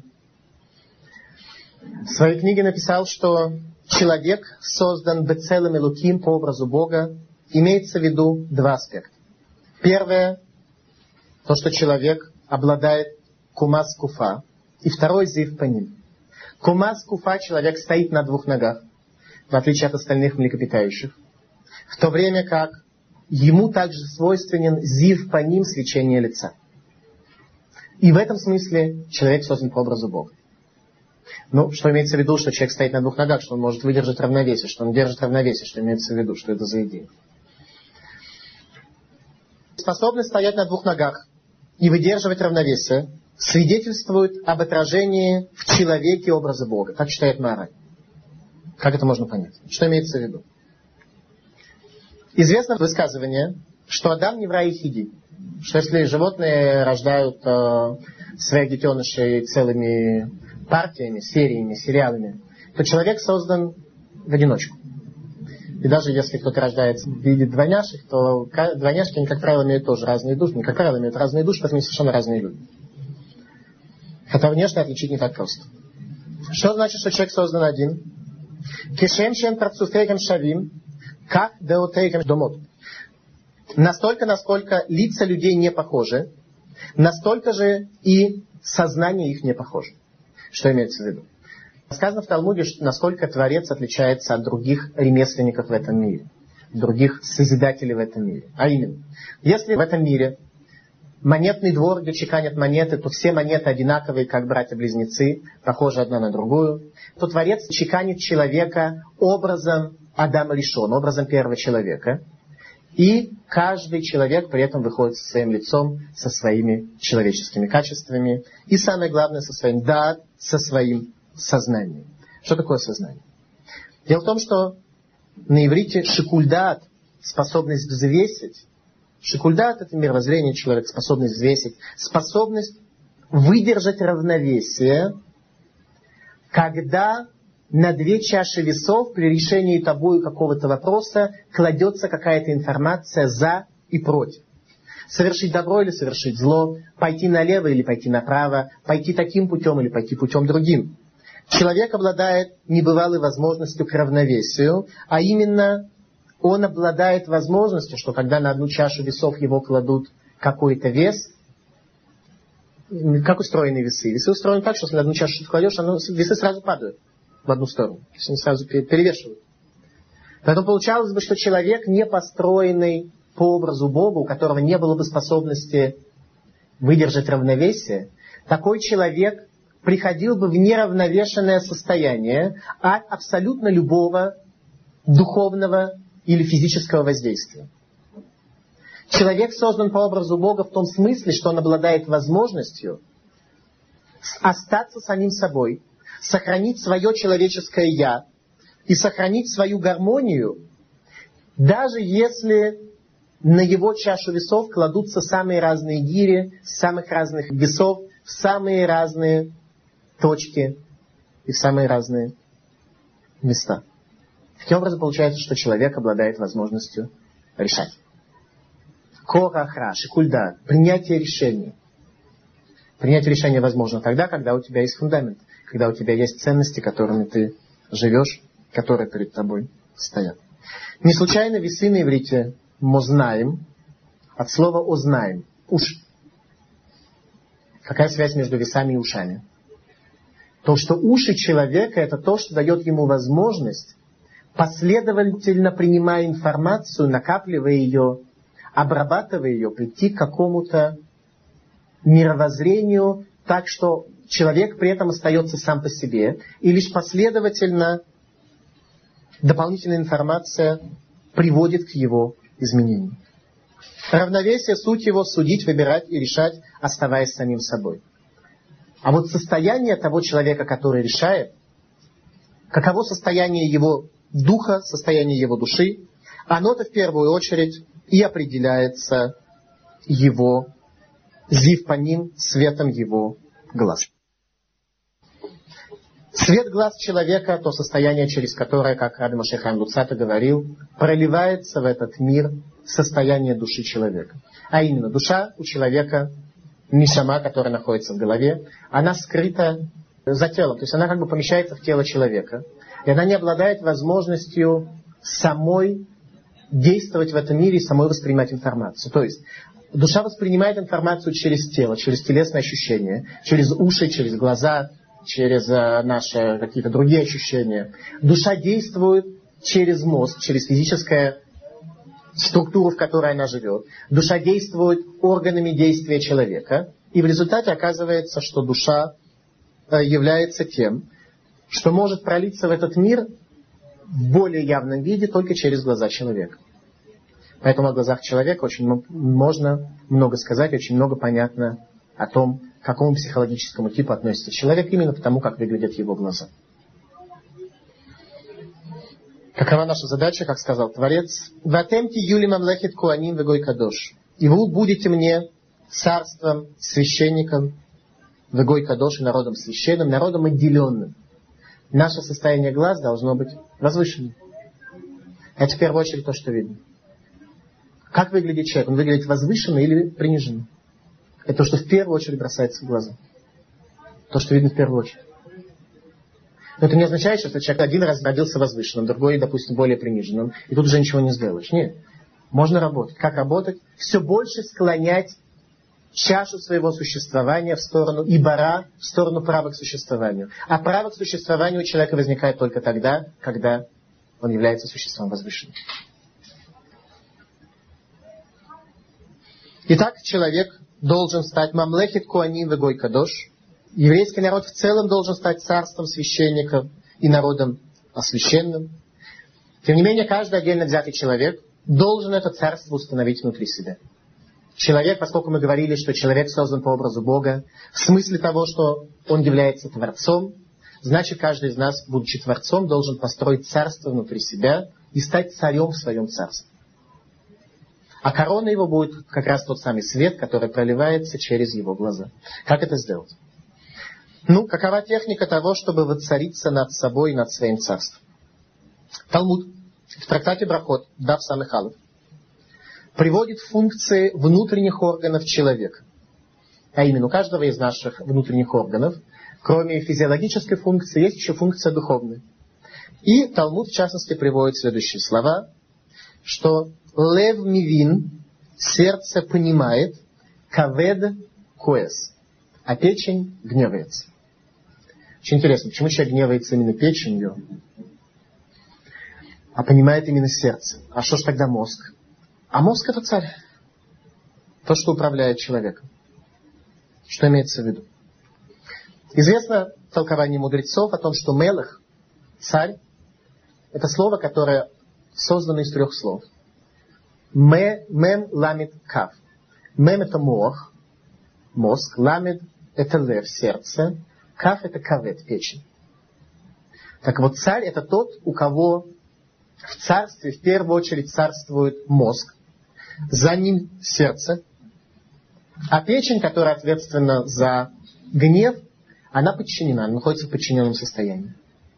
в своей книге написал, что человек создан бецелем элоким по образу Бога. Имеется в виду два аспекта. Первое, то, что человек обладает кумас куфа. И второй зив паним. Кумас куфа, человек стоит на двух ногах, в отличие от остальных млекопитающих. В то время как ему также свойственен зив паним, свечение лица. И в этом смысле человек создан по образу Бога. Ну, что имеется в виду, что человек стоит на двух ногах, что он может выдержать равновесие, что он держит равновесие, что имеется в виду, что это за идея. Способность стоять на двух ногах и выдерживать равновесие свидетельствует об отражении в человеке образа Бога. Так считает Маораль. Как это можно понять? Что имеется в виду? Известно высказывание, что Адам невра ехиди, что если животные рождают э, своих детенышей целыми партиями, сериями, сериалами, то человек создан в одиночку. И даже если кто-то рождается в виде двойняшек, то двойняшки, они, как правило, имеют тоже разные души. Не как правило, имеют разные души, потому что совершенно разные люди. Хотя внешне отличить не так просто. Что значит, что человек создан один? Кешем шем парцуфейгам шавим, как деотейгам домот. Настолько, насколько лица людей не похожи, настолько же и сознание их не похоже. Что имеется в виду? Сказано в Талмуде, насколько Творец отличается от других ремесленников в этом мире, других созидателей в этом мире. А именно, если в этом мире монетный двор, где чеканят монеты, то все монеты одинаковые, как братья-близнецы, похожи одна на другую, то Творец чеканит человека образом Адама Ришон, образом первого человека. И каждый человек при этом выходит со своим лицом, со своими человеческими качествами. И самое главное, со своим дат, со своим сознанием. Что такое сознание? Дело в том, что на иврите шикульдат, способность взвесить, шикульдат — это мировоззрение человека, способность взвесить, способность выдержать равновесие, когда на две чаши весов при решении тобою какого-то вопроса кладется какая-то информация за и против. Совершить добро или совершить зло, пойти налево или пойти направо, пойти таким путем или пойти путем другим. Человек обладает небывалой возможностью к равновесию, а именно он обладает возможностью, что когда на одну чашу весов его кладут какой-то вес, как устроены весы? Весы устроены так, что если на одну чашу кладешь, оно, весы сразу падают в одну сторону. То есть они сразу перевешивают. Поэтому получалось бы, что человек, не построенный по образу Бога, у которого не было бы способности выдержать равновесие, такой человек приходил бы в неравновешенное состояние от абсолютно любого духовного или физического воздействия. Человек создан по образу Бога в том смысле, что он обладает возможностью остаться самим собой, сохранить свое человеческое «я» и сохранить свою гармонию, даже если на его чашу весов кладутся самые разные гири, с самых разных весов, в самые разные точки и в самые разные места. Таким образом, получается, что человек обладает возможностью решать. Корахра, шикульда, принятие решений. Принятие решения возможно тогда, когда у тебя есть фундамент, когда у тебя есть ценности, которыми ты живешь, которые перед тобой стоят. Не случайно весы на иврите «мознаем» от слова «ознаем» — уши. Какая связь между весами и ушами? То, что уши человека — это то, что дает ему возможность, последовательно принимая информацию, накапливая ее, обрабатывая ее, прийти к какому-то мировоззрению, так что человек при этом остается сам по себе, и лишь последовательно дополнительная информация приводит к его изменению. Равновесие, суть его — судить, выбирать и решать, оставаясь самим собой. А вот состояние того человека, который решает, каково состояние его духа, состояние его души, оно-то в первую очередь и определяется его зив по ним, светом его глаз. Свет глаз человека, то состояние, через которое, как Раби Моше Хаим Луцата говорил, проливается в этот мир состояние души человека. А именно, душа у человека, нишама, которая находится в голове, она скрыта за телом. То есть она как бы помещается в тело человека. И она не обладает возможностью самой действовать в этом мире и самой воспринимать информацию. То есть душа воспринимает информацию через тело, через телесные ощущения, через уши, через глаза, через э, наши какие-то другие ощущения. Душа действует через мозг, через физическую структуру, в которой она живет. Душа действует органами действия человека. И в результате оказывается, что душа э, является тем, что может пролиться в этот мир в более явном виде только через глаза человека. Поэтому о глазах человека очень можно много сказать, очень много понятно о том, к какому психологическому типу относится человек, именно потому, как выглядят его глаза. Какова наша задача, как сказал Творец? «Ватемти юли мамлехет куаним вегой кадош». И вы будете мне царством, священником, вегой кадош, и народом священным, народом отделенным. Наше состояние глаз должно быть возвышенным. Это в первую очередь то, что видно. Как выглядит человек? Он выглядит возвышенно или приниженно? Это то, что в первую очередь бросается в глаза. То, что видно в первую очередь. Но это не означает, что человек один раз родился возвышенным, другой, допустим, более приниженным, и тут уже ничего не сделаешь. Нет. Можно работать. Как работать? Все больше склонять чашу своего существования в сторону ибара, в сторону права к существованию. А право к существованию у человека возникает только тогда, когда он является существом возвышенным. Итак, человек должен стать мамлехет коаним вегой кадош. Еврейский народ в целом должен стать царством священников и народом освященным. Тем не менее, каждый отдельно взятый человек должен это царство установить внутри себя. Человек, поскольку мы говорили, что человек создан по образу Бога, в смысле того, что он является Творцом, значит, каждый из нас, будучи Творцом, должен построить царство внутри себя и стать царем в своем царстве. А корона его будет как раз тот самый свет, который проливается через его глаза. Как это сделать? Ну, какова техника того, чтобы воцариться над собой и над своим царством? Талмуд в трактате Брахот, Дав Самых Алеф, приводит функции внутренних органов человека. А именно, у каждого из наших внутренних органов, кроме физиологической функции, есть еще функция духовная. И Талмуд, в частности, приводит следующие слова, что лев мивин, сердце понимает, кавед коэс, а печень гневается. Очень интересно, почему человек гневается именно печенью, а понимает именно сердце. А что ж тогда мозг? А мозг это царь. То, что управляет человеком. Что имеется в виду? Известно толкование мудрецов о том, что мелех, царь, это слово, которое создано из трех слов. Ме, мем, ламид, кав. Мем это мох, мозг, ламид это лев, сердце, кав это кавет, печень. Так вот, царь это тот, у кого в царстве в первую очередь царствует мозг, за ним сердце, а печень, которая ответственна за гнев, она подчинена, она находится в подчиненном состоянии.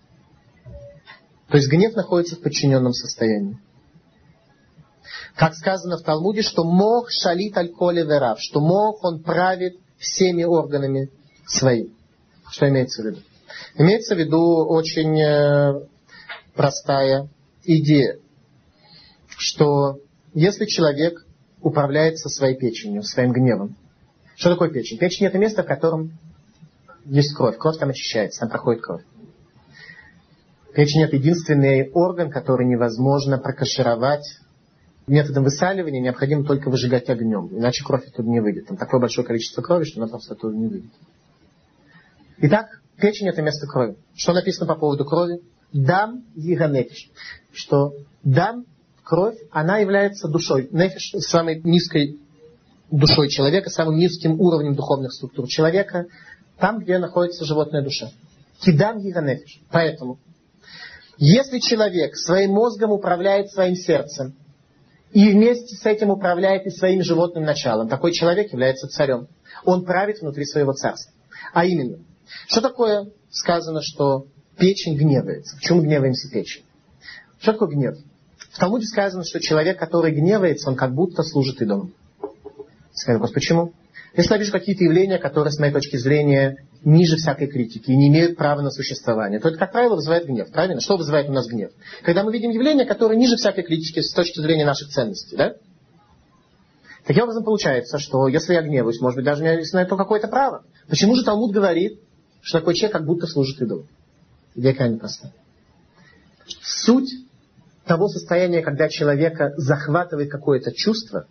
То есть гнев находится в подчиненном состоянии. Как сказано в Талмуде, что мох шалит аль-коли верав, что мох, он правит всеми органами своими. Что имеется в виду? Имеется в виду очень э, простая идея, что если человек управляется своей печенью, своим гневом. Что такое печень? Печень это место, в котором есть кровь. Кровь там очищается, там проходит кровь. Печень это единственный орган, который невозможно прокашировать методом высаливания, необходимо только выжигать огнем, иначе кровь оттуда не выйдет. Там такое большое количество крови, что она просто оттуда не выйдет. Итак, печень это место крови. Что написано по поводу крови? Дам иганефиш. Что дам, кровь, она является душой. Нефиш самой низкой душой человека, самым низким уровнем духовных структур человека, там, где находится животная душа. Кидам иганефиш. Поэтому, если человек своим мозгом управляет своим сердцем, и вместе с этим управляет и своим животным началом, такой человек является царем. Он правит внутри своего царства. А именно, что такое сказано, что печень гневается? Почему мы гневаемся печень? Что такое гнев? В Талмуде сказано, что человек, который гневается, он как будто служит идолам. Скажем, вопрос, почему? Если я вижу какие-то явления, которые, с моей точки зрения, ниже всякой критики и не имеют права на существование, то это, как правило, вызывает гнев. Правильно? Что вызывает у нас гнев? Когда мы видим явления, которые ниже всякой критики с точки зрения наших ценностей. Да? Таким образом, получается, что если я гневаюсь, может быть, даже у меня есть на это какое-то право. Почему же Талмуд говорит, что такой человек как будто служит идолу? Идея крайне проста. Суть того состояния, когда человека захватывает какое-то чувство,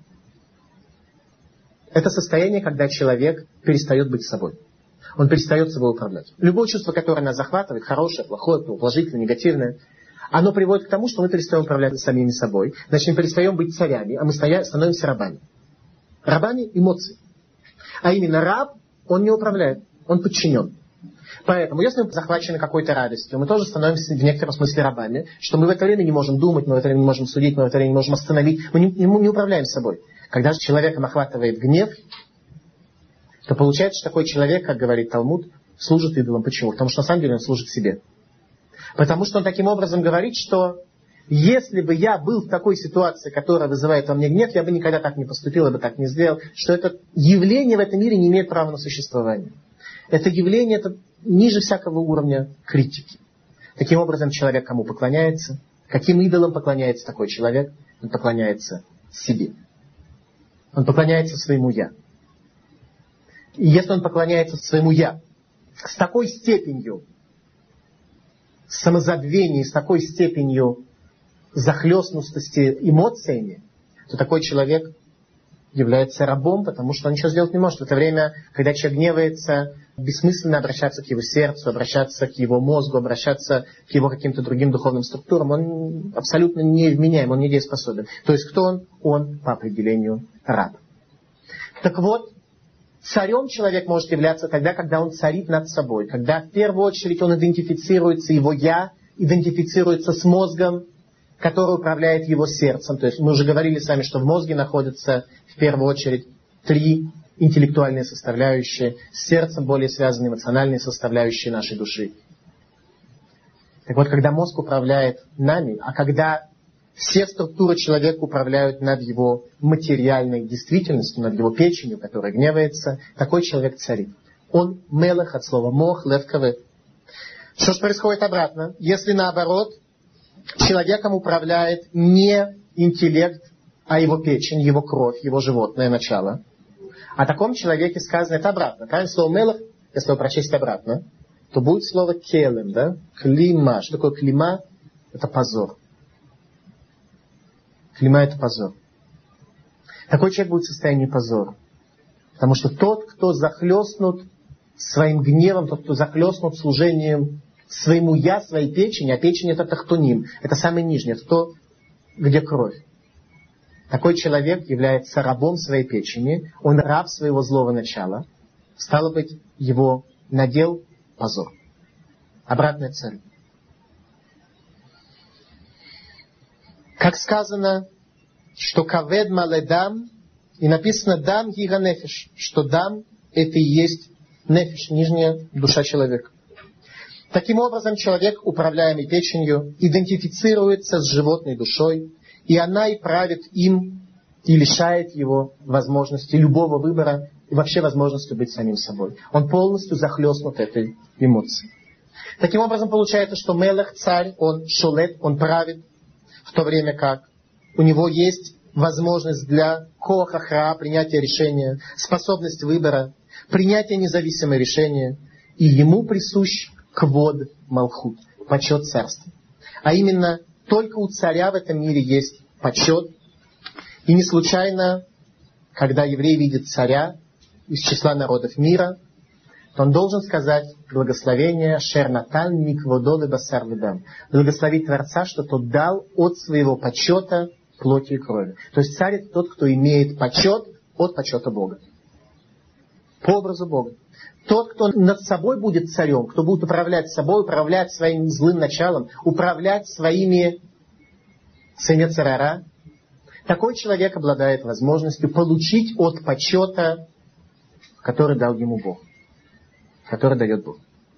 это состояние, когда человек перестает быть собой. Он перестает собой управлять. Любое чувство, которое нас захватывает, хорошее, плохое, положительное, негативное, оно приводит к тому, что мы перестаем управлять самими собой. Значит, мы перестаем быть царями, а мы становимся рабами. Рабами эмоций. А именно раб, он не управляет, он подчинен. Поэтому, если мы захвачены какой-то радостью, мы тоже становимся в некотором смысле рабами, что мы в это время не можем думать, мы в это время не можем судить, мы в это время не можем остановить, мы не, не, не управляем собой. Когда же человеком охватывает гнев, то получается, что такой человек, как говорит Талмуд, служит идолам. Почему? Потому что на самом деле он служит себе. Потому что он таким образом говорит, что если бы я был в такой ситуации, которая вызывает во мне гнев, я бы никогда так не поступил, я бы так не сделал, что это явление в этом мире не имеет права на существование. Это явление это ниже всякого уровня критики. Таким образом, человек кому поклоняется? Каким идолам поклоняется такой человек? Он поклоняется себе. Он поклоняется своему «я». И если он поклоняется своему «я» с такой степенью самозабвения, с такой степенью захлестнутости эмоциями, то такой человек является рабом, потому что он ничего сделать не может. В это время, когда человек гневается, бессмысленно обращаться к его сердцу, обращаться к его мозгу, обращаться к его каким-то другим духовным структурам. Он абсолютно невменяем, он недееспособен. То есть кто он? Он по определению раб. Так вот, царем человек может являться тогда, когда он царит над собой, когда в первую очередь он идентифицируется, его «я» идентифицируется с мозгом, который управляет его сердцем. То есть мы уже говорили с вами, что в мозге находятся в первую очередь три интеллектуальные составляющие, с сердцем более связаны эмоциональные составляющие нашей души. Так вот, когда мозг управляет нами, а когда все структуры человека управляют над его материальной действительностью, над его печенью, которая гневается, такой человек царит. Он мелах от слова мох, лев, кавед. Что же происходит обратно? Если наоборот, человеком управляет не интеллект, а его печень, его кровь, его животное начало. О таком человеке сказано это обратно. Правильно? Слово мелах, если его прочесть обратно, то будет слово келем, да? Клима. Что такое клима? Это позор. Клима это позор. Такой человек будет в состоянии позора. Потому что тот, кто захлестнут своим гневом, тот, кто захлестнут служением своему я, своей печени, а печень это тахтуним, это самое нижнее, это то, где кровь. Такой человек является рабом своей печени, он раб своего злого начала, стало быть, его надел позор. Обратная цель. Как сказано, что кавед маледам, и написано дам гига нефиш, что дам это и есть нефиш, нижняя душа человека. Таким образом, человек, управляемый печенью, идентифицируется с животной душой, и она и правит им, и лишает его возможности любого выбора, и вообще возможности быть самим собой. Он полностью захлестнут этой эмоцией. Таким образом, получается, что мелех, царь, он шолет, он правит, в то время как у него есть возможность для коха-хра, принятия решения, способность выбора, принятия независимого решения, и ему присущ квод малхут, почет царства. А именно, только у царя в этом мире есть почет. И не случайно, когда еврей видит царя из числа народов мира, то он должен сказать благословение «Шернатан микводол и басар ледам». Благословить Творца, что тот дал от своего почета плоти и крови. То есть царь это тот, кто имеет почет от почета Бога. По образу Бога. Тот, кто над собой будет царем, кто будет управлять собой, управлять своим злым началом, управлять своими ценецерара, такой человек обладает возможностью получить от почета, который дал ему Бог. Который дает Бог.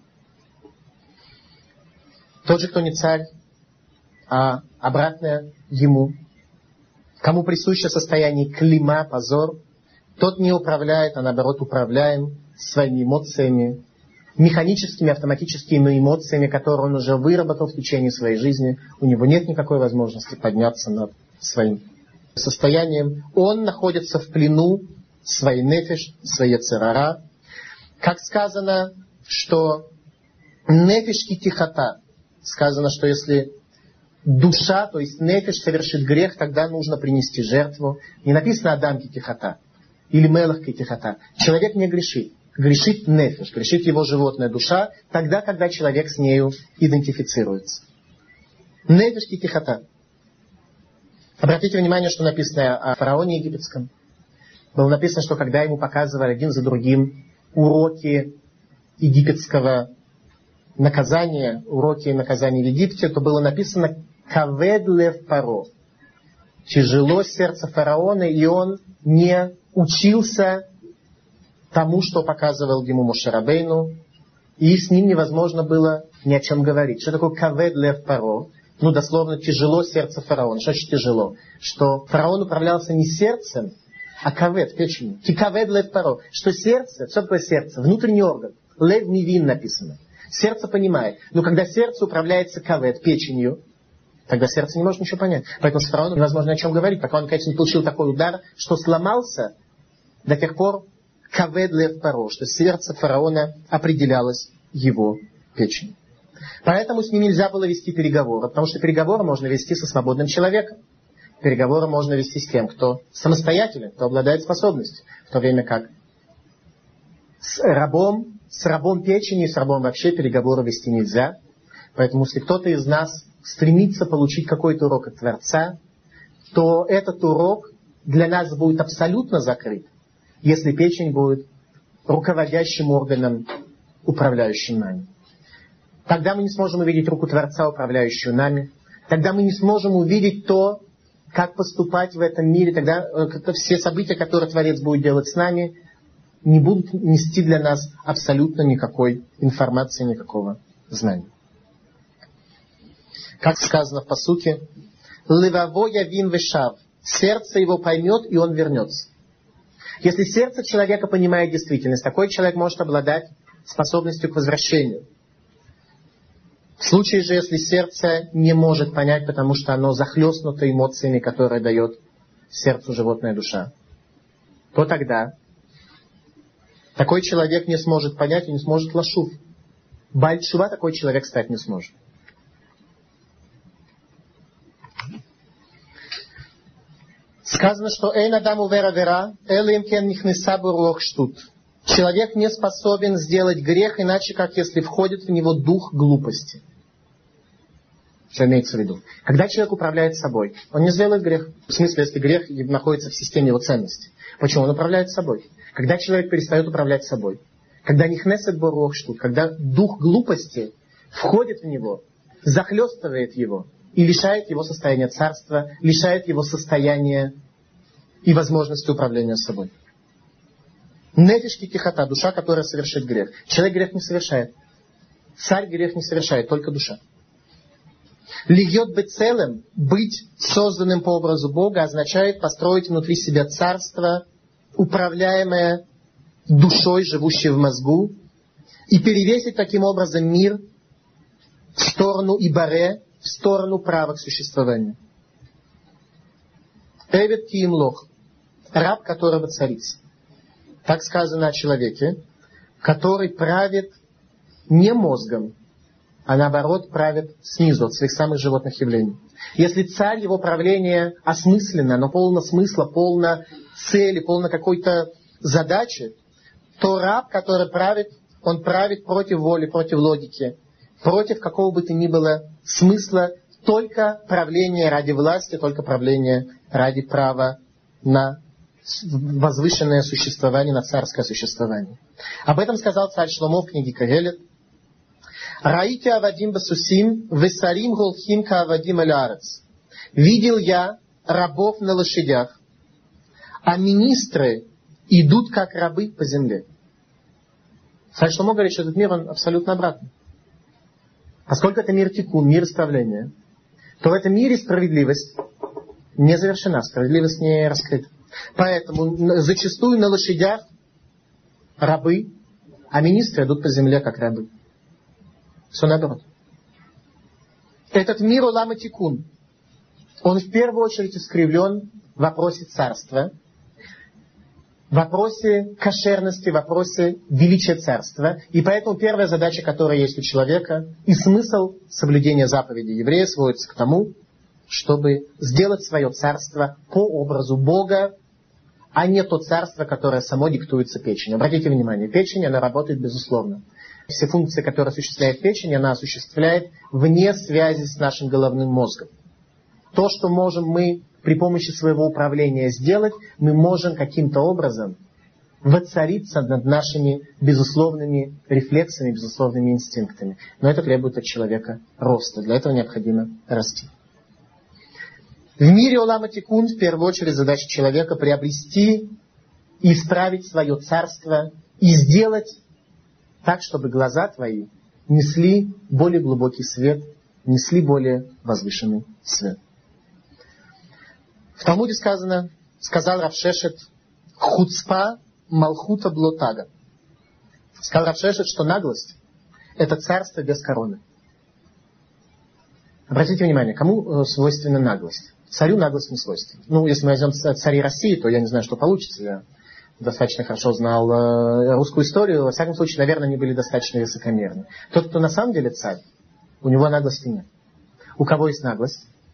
Тот же, кто не царь, а обратное ему, кому присуще состояние клима, позор, тот не управляет, а наоборот управляем своими эмоциями, механическими, автоматическими эмоциями, которые он уже выработал в течение своей жизни. У него нет никакой возможности подняться над своим состоянием. Он находится в плену своей нефиш, своей церара. Как сказано, что нефиш китихата, сказано, что если душа, то есть нефиш, совершит грех, тогда нужно принести жертву. Не написано Адам китихата или Мелах китихата. Человек не грешит. Грешит нефиш, грешит его животная душа, тогда, когда человек с нею идентифицируется. Нефиш китихата. Обратите внимание, что написано о фараоне египетском. Было написано, что когда ему показывали один за другим уроки египетского наказания, уроки наказания в Египте, то было написано «Кавед лев паро». Тяжело сердце фараона, и он не учился тому, что показывал ему Моше Рабейну, и с ним невозможно было ни о чем говорить. Что такое «Кавед лев паро»? Ну, дословно, тяжело сердце фараона. Что значит тяжело? Что фараон управлялся не сердцем, а кавед, печень. Кикавед лев паро. Что сердце, что такое сердце? Внутренний орган. Лев мивин написано. Сердце понимает. Но когда сердце управляется кавед, печенью, тогда сердце не может ничего понять. Поэтому с фараоном невозможно о чем говорить, пока он, конечно, не получил такой удар, что сломался, до тех пор кавед лев паро, что сердце фараона определялось его печенью. Поэтому с ним нельзя было вести переговоры, потому что переговоры можно вести со свободным человеком. переговоры можно вести с тем, кто самостоятелен, кто обладает способностью, в то время как с рабом, с рабом печени и с рабом вообще переговоры вести нельзя. Поэтому если кто-то из нас стремится получить какой-то урок от Творца, то этот урок для нас будет абсолютно закрыт, если печень будет руководящим органом, управляющим нами. Тогда мы не сможем увидеть руку Творца, управляющую нами. Тогда мы не сможем увидеть то, как поступать в этом мире. Тогда все события, которые Творец будет делать с нами, не будут нести для нас абсолютно никакой информации, никакого знания. Как сказано в пасуке, «Леваво явин вешав» — сердце его поймет, и он вернется. Если сердце человека понимает действительность, такой человек может обладать способностью к возвращению. В случае же, если сердце не может понять, потому что оно захлестнуто эмоциями, которые дает сердцу животная душа, то тогда такой человек не сможет понять и не сможет лашув. Бааль тшува такой человек стать не сможет. Сказано, что «Эйн адаму вера вера, элэм кен нихнеса буруах штут». Человек не способен сделать грех, иначе как если входит в него дух глупости. Что имеется в виду? Когда человек управляет собой, он не сделает грех. В смысле, если грех находится в системе его ценностей. Почему? Он управляет собой. Когда человек перестает управлять собой, когда нихнесет буруах штут, когда дух глупости входит в него, захлестывает его и лишает его состояния царства, лишает его состояния и возможности управления собой. Нефиш кикихата, душа, которая совершит грех. Человек грех не совершает. Царь грех не совершает, только душа. Льет быть целым, быть созданным по образу Бога, означает построить внутри себя царство, управляемое душой, живущей в мозгу, и перевесить таким образом мир в сторону Ибаре, в сторону права к существованию. Эвет киим лох, раб которого царица. Так сказано о человеке, который правит не мозгом, а наоборот правит снизу, от своих самых животных явлений. Если царь, его правление осмысленно, оно полно смысла, полно цели, полно какой-то задачи, то раб, который правит, он правит против воли, против логики, против какого бы то ни было смысла, только правление ради власти, только правление ради права на возвышенное существование, на царское существование. Об этом сказал царь Шломо в книге Когелет. «Раити авадим басусим, весарим голхим ка авадим элярец». «Видел я рабов на лошадях, а министры идут как рабы по земле». Царь Шломо говорит, что этот мир, он абсолютно обратный. Поскольку это мир тикун, мир исправления, то в этом мире справедливость не завершена, справедливость не раскрыта. Поэтому зачастую на лошадях рабы, а министры идут по земле как рабы. Все наоборот. Этот мир улам и тикун, он в первую очередь искривлен в вопросе царства, в вопросе кошерности, в вопросе величия царства. И поэтому первая задача, которая есть у человека, и смысл соблюдения заповедей еврея сводится к тому, чтобы сделать свое царство по образу Бога, а не то царство, которое само диктуется печенью. Обратите внимание, печень, она работает безусловно. Все функции, которые осуществляет печень, она осуществляет вне связи с нашим головным мозгом. То, что можем мы при помощи своего управления сделать, мы можем каким-то образом воцариться над нашими безусловными рефлексами, безусловными инстинктами. Но это требует от человека роста. Для этого необходимо расти. В мире улама тикун в первую очередь задача человека приобрести и исправить свое царство и сделать так, чтобы глаза твои несли более глубокий свет, несли более возвышенный свет. В Талмуде сказано, сказал Рав Шешет, хуцпа малхута блотага. Сказал Рав Шешет, что наглость — это царство без короны. Обратите внимание, кому свойственна наглость? Царю наглость не свойственна. Ну, если мы возьмем царей России, то я не знаю, что получится. Я достаточно хорошо знал э, русскую историю. Во всяком случае, наверное, они были достаточно высокомерны. Тот, кто на самом деле царь, у него наглости нет. У кого есть наглость?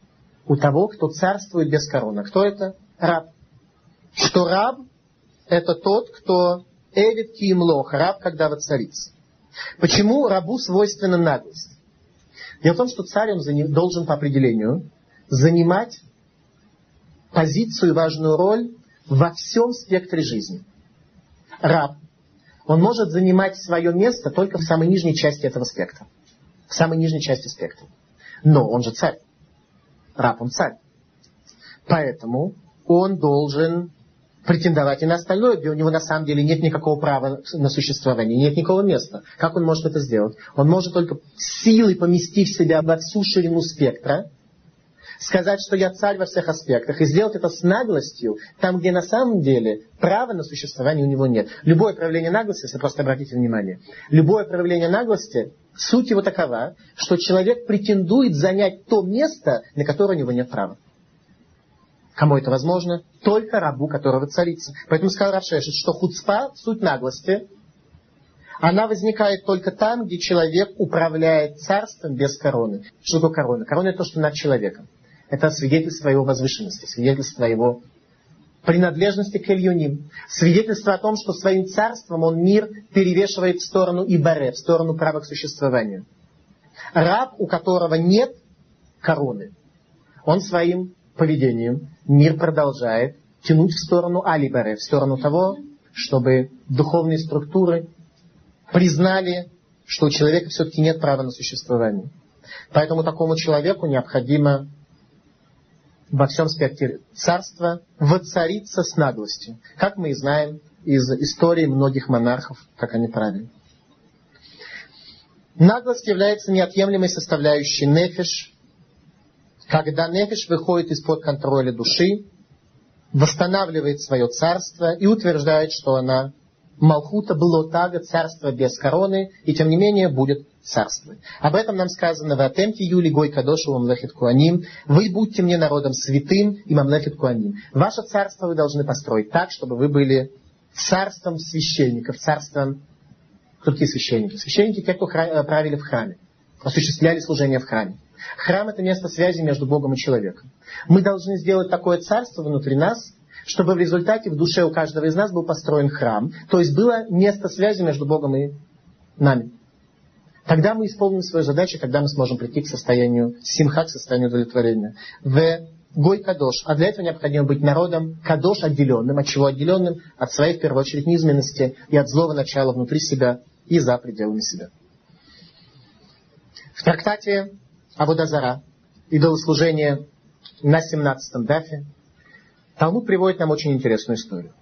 у того, кто царствует без короны. Кто это? Раб. Что раб – это тот, кто эвид киимлох, раб, когда воцарится. Почему рабу свойственна наглость? Дело в том, что царь он должен по определению занимать позицию и важную роль во всем спектре жизни. Раб, он может занимать свое место только в самой нижней части этого спектра. В самой нижней части спектра. Но он же царь. Раб, он царь. Поэтому он должен претендовать и на остальное, где у него на самом деле нет никакого права на существование, нет никакого места. Как он может это сделать? Он может только силой поместить себя во всю ширину спектра, сказать, что я царь во всех аспектах, и сделать это с наглостью, там, где на самом деле права на существование у него нет. Любое проявление наглости, если просто обратите внимание, любое проявление наглости, суть его такова, что человек претендует занять то место, на которое у него нет права. Кому это возможно? Только рабу, которого царица. Поэтому сказал Рав Шешет, что хуцпа, суть наглости, она возникает только там, где человек управляет царством без короны. Что такое корона? Корона – это то, что над человеком. Это свидетельство его возвышенности, свидетельство его принадлежности к Эльюним. Свидетельство о том, что своим царством он мир перевешивает в сторону Ибаре, в сторону права к существованию. Раб, у которого нет короны, он своим поведением мир продолжает тянуть в сторону Алибаре, в сторону того, чтобы духовные структуры признали, что у человека все-таки нет права на существование. Поэтому такому человеку необходимо во всем спектре царства воцариться с наглостью. Как мы и знаем из истории многих монархов, как они правили. Наглость является неотъемлемой составляющей нефиш, когда нефиш выходит из-под контроля души, восстанавливает свое царство и утверждает, что она Малхута Блотага, царство без короны, и тем не менее будет царствовать. Об этом нам сказано: «Ватемти юли гой кадошу мамлехет куаним», «Вы будьте мне народом святым и мамлехет куаним». Ваше царство вы должны построить так, чтобы вы были царством священников, царством... Кто такие священники? Священники – те, кто правили в храме, осуществляли служение в храме. Храм – это место связи между Богом и человеком. Мы должны сделать такое царство внутри нас, чтобы в результате в душе у каждого из нас был построен храм, то есть было место связи между Богом и нами. Тогда мы исполним свою задачу, когда мы сможем прийти к состоянию симха, к состоянию удовлетворения. В гой кадош. А для этого необходимо быть народом кадош отделенным. От чего отделенным? От своей, в первую очередь, низменности и от злого начала внутри себя и за пределами себя. В трактате Авода Зара, идолослужение, на семнадцатом дафе, Талмуд приводит нам очень интересную историю.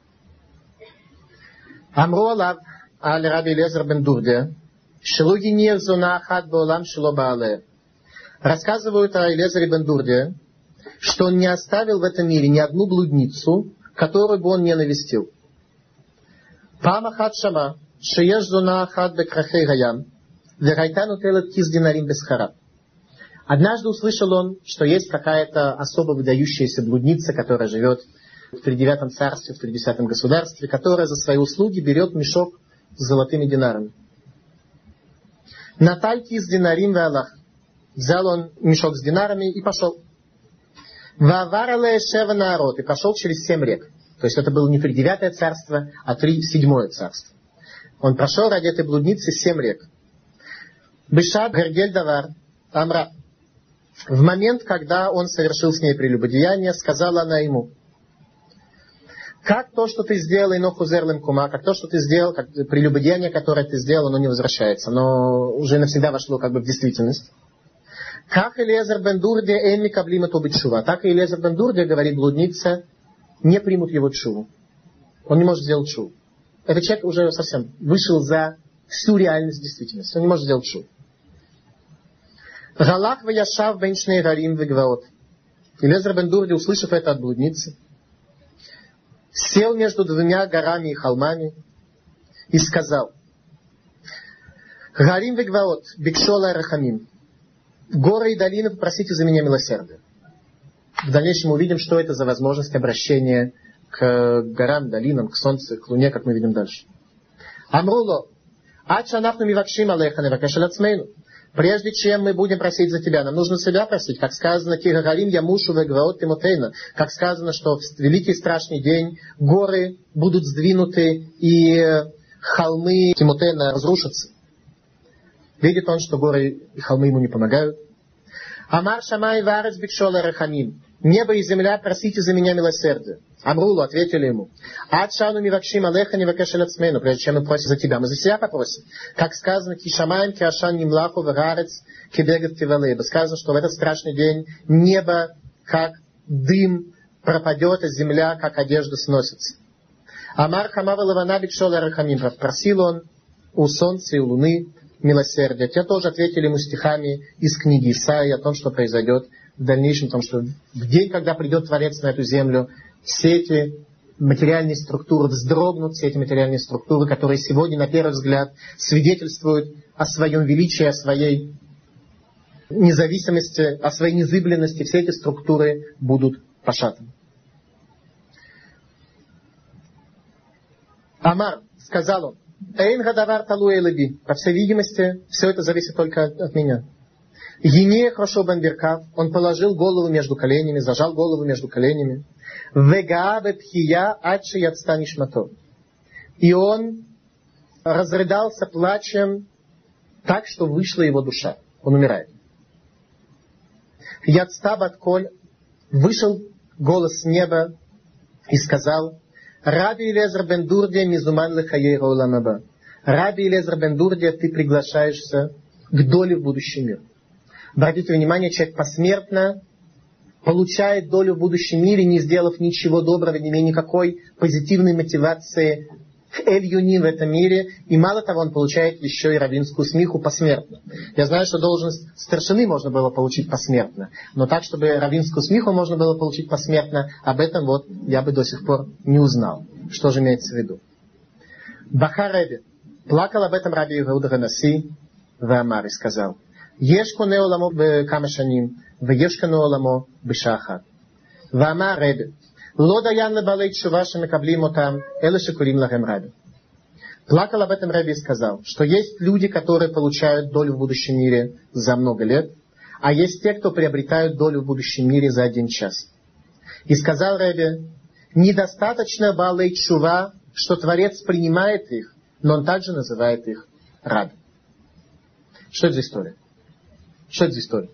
Амру алав аль раби Элиэзер бен Дурдия, шелуги нир зона ахат баолам шело баале. Рассказывают о Элиэзере бен Дурдия, что он не оставил в этом мире ни одну блудницу, которую бы он не навестил. Пам ахат шама, шееш зона ахат бекрахей гаям, верайтану телет киз динарим бесхара. Однажды услышал он, что есть какая-то особо выдающаяся блудница, которая живет в тридевятом царстве, в тридесятом государстве, которая за свои услуги берет мешок с золотыми динарами. Натальки из динарим в Аллах. Взял он мешок с динарами и пошел. Ваварале шева народ. И пошел через семь рек. То есть это было не тридевятое царство, а три седьмое царство. Он прошел ради этой блудницы семь рек. Бешат гергель давар амра. В момент, когда он совершил с ней прелюбодеяние, сказала она ему: как то, что ты сделал, ино хузерлем кума, как то, что ты сделал, как прелюбодеяние, которое ты сделал, оно не возвращается, но уже навсегда вошло как бы в действительность. Как Элиэзер бен Дурдия эми каблима то битшува. Так и Элиэзер бен Дурдия, говорит блудница, не примут его тшуву. Он не может сделать тшуву. Этот человек уже совсем вышел за всю реальность действительности. Он не может сделать тшуву. Галах ваяшав беншней рарим вегваот. Элиэзер бен Дурдия, услышав это от блудницы, сел между двумя горами и холмами и сказал: Гарим вегваот, бикшола рахамим. Горы и долины, попросите за меня милосердия. В дальнейшем мы увидим, что это за возможность обращения к горам, долинам, к солнцу, к луне, как мы видим дальше. Амруло, ад шанахну мивакшим алеха невакеш аль ацмейну. Прежде чем мы будем просить за тебя, нам нужно себя просить. Как сказано, Кигагалим Ямушу Вегваот Тимотейна. Как сказано, что в великий страшный день горы будут сдвинуты и холмы Тимотейна разрушатся. Видит он, что горы и холмы ему не помогают. Амар Шамай Варец Бикшола Рахамим. Небо и земля, просите за меня милосердие. Амрулу, ответили ему. Адшану мивакшим алеха невакешель ацмейну. Прежде чем мы просим за тебя, мы за себя попросим. Как сказано, кишамаем киашан нимлаху варарец кибегат тивалеба. Сказано, что в этот страшный день небо, как дым, пропадет, а земля, как одежда, сносится. Амар хамава лавана бикшола рахамим. Просил он у солнца и у луны милосердия. Те тоже ответили ему стихами из книги Исаии о том, что произойдет в дальнейшем, о том, что в день, когда придет Творец на эту землю, все эти материальные структуры вздрогнут, все эти материальные структуры, которые сегодня, на первый взгляд, свидетельствуют о своем величии, о своей независимости, о своей незыблемости, все эти структуры будут пошатаны. Амар, сказал он, Эйн гадавар талу элеби. По всей видимости, все это зависит только от, от меня. Ене хорошо бамберкав. Он положил голову между коленями, зажал голову между коленями. Вегаабе пхия адши ядстаниш мато. И он разрыдался плачем так, что вышла его душа. Он умирает. Ядстабат коль. Вышел голос с неба и сказал: Раби Элиэзер бен Дурдия мизуман лехаей роулам аба. Раби Элиэзер бен Дурдия, ты приглашаешься к доле в будущий мир. Обратите внимание, человек посмертно получает долю в будущем мире, не сделав ничего доброго, не имея никакой позитивной мотивации к эль-юни в этом мире. И мало того, он получает еще и раввинскую смиху посмертно. Я знаю, что должность старшины можно было получить посмертно. Но так, чтобы раввинскую смиху можно было получить посмертно, об этом вот я бы до сих пор не узнал. Что же имеется в виду? Баха Реби. Плакал об этом Раби Иуда Ханаси в Амар и сказал: Еш коне оламо бекама шаним, веш коне оламо бешаха. В Амар Реби. Ло даян лебалей тшува шемекаблим отам, эле шекурим лахем Раби. Плакал об этом Раби и сказал, что есть люди, которые получают долю в будущем мире за много лет, а есть те, кто приобретают долю в будущем мире за один час. И сказал Раби: недостаточно балей тшува, что Творец принимает их, но он также называет их Раби. Что это за история? Что это за история?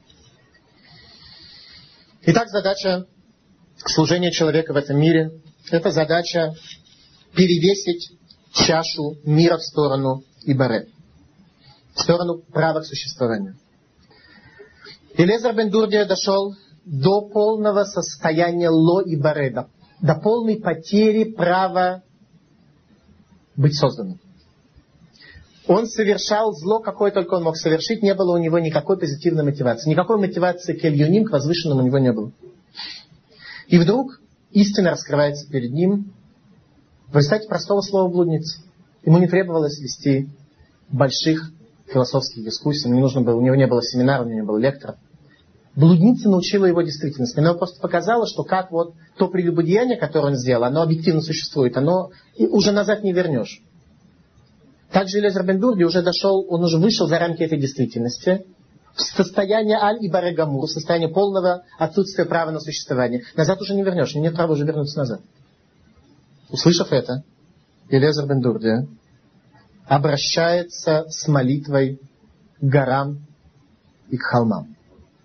Итак, задача служения человека в этом мире — это задача перевесить чашу мира в сторону Ибаре, в сторону права к существованию. Элиэзер бен Дурдия дошел до полного состояния ло Ибаре, до, до полной потери права быть созданным. Он совершал зло, какое только он мог совершить, не было у него никакой позитивной мотивации. Никакой мотивации к эль-юним, к возвышенному у него не было. И вдруг истина раскрывается перед ним в результате простого слова блудница. Ему не требовалось вести больших философских дискуссий, не нужно было, у него не было семинара, у него не было лектора. Блудница научила его действительности. Она просто показала, что как вот то прелюбодеяние, которое он сделал, оно объективно существует, оно уже назад не вернешь. Также Элиэзер бен Дурдия уже дошел, он уже вышел за рамки этой действительности, в состояние аль-ибаре гамур, в состояние полного отсутствия права на существование. Назад уже не вернешь, нет права уже вернуться назад. Услышав это, Элиэзер бен Дурдия обращается с молитвой к горам и к холмам.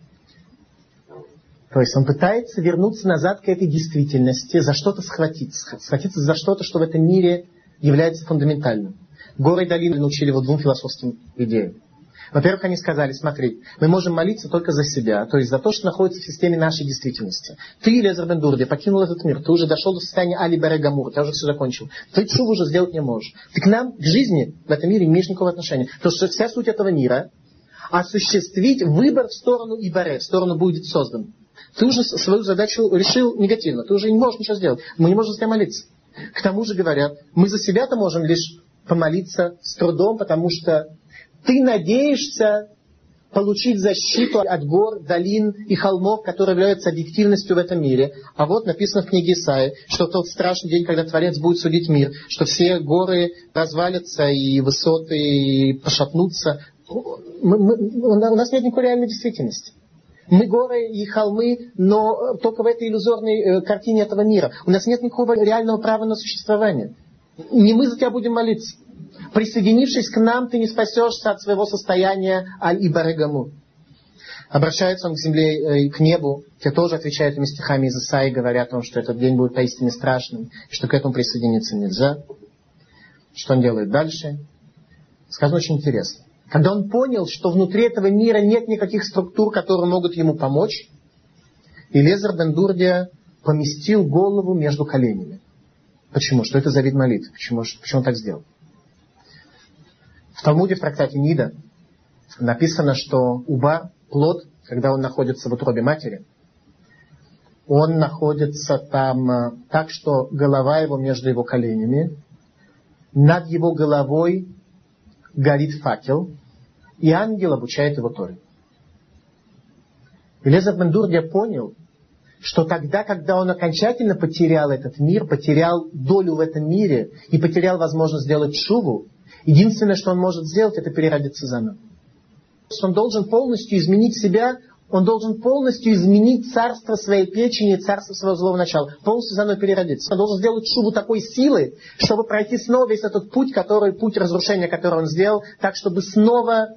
То есть он пытается вернуться назад к этой действительности, за что-то схватиться, схватиться за что-то, что в этом мире является фундаментальным. Горы и долины научили его двум философским идеям. Во-первых, они сказали: смотри, мы можем молиться только за себя, то есть за то, что находится в системе нашей действительности. Ты, Элиэзер бен Дурдия, покинул этот мир, ты уже дошел до состояния али-баре гамур, ты уже все закончил. Ты чуву уже сделать не можешь. Ты к нам, к жизни в этом мире не имеешь никакого отношения. Потому что вся суть этого мира — осуществить выбор в сторону ибаре, в сторону будет создан. Ты уже свою задачу решил негативно, ты уже не можешь ничего сделать. Мы не можем за тебя молиться. К тому же говорят, мы за себя-то можем лишь помолиться с трудом, потому что ты надеешься получить защиту от гор, долин и холмов, которые являются объективностью в этом мире. А вот написано в книге Исаии, что в тот страшный день, когда Творец будет судить мир, что все горы развалятся и высоты пошатнутся. Мы, мы, у нас нет никакой реальной действительности. Мы горы и холмы, но только в этой иллюзорной э, картине этого мира. У нас нет никакого реального права на существование. Не мы за тебя будем молиться. Присоединившись к нам, ты не спасешься от своего состояния аль-ибарегаму. Обращается он к земле и к небу, те тоже отвечают этими стихами из Исаии, говоря о том, что этот день будет поистине страшным, и что к этому присоединиться нельзя. Что он делает дальше? Сказано очень интересно. Когда он понял, что внутри этого мира нет никаких структур, которые могут ему помочь, Элиэзер бен Дурдия поместил голову между коленями. Почему? Что это за вид молитвы? Почему, почему он так сделал? В Талмуде, в трактате Нида, написано, что уба, плод, когда он находится в утробе матери, он находится там так, что голова его между его коленями, над его головой горит факел, и ангел обучает его Торе. Элиэзер бен Дурдия понял, что тогда, когда он окончательно потерял этот мир, потерял долю в этом мире и потерял возможность сделать шуву, единственное, что он может сделать, это переродиться заново. Он должен полностью изменить себя, он должен полностью изменить царство своей печени, царство своего злого начала, полностью заново переродиться. Он должен сделать шубу такой силы, чтобы пройти снова весь этот путь, который, путь разрушения, который он сделал, так, чтобы снова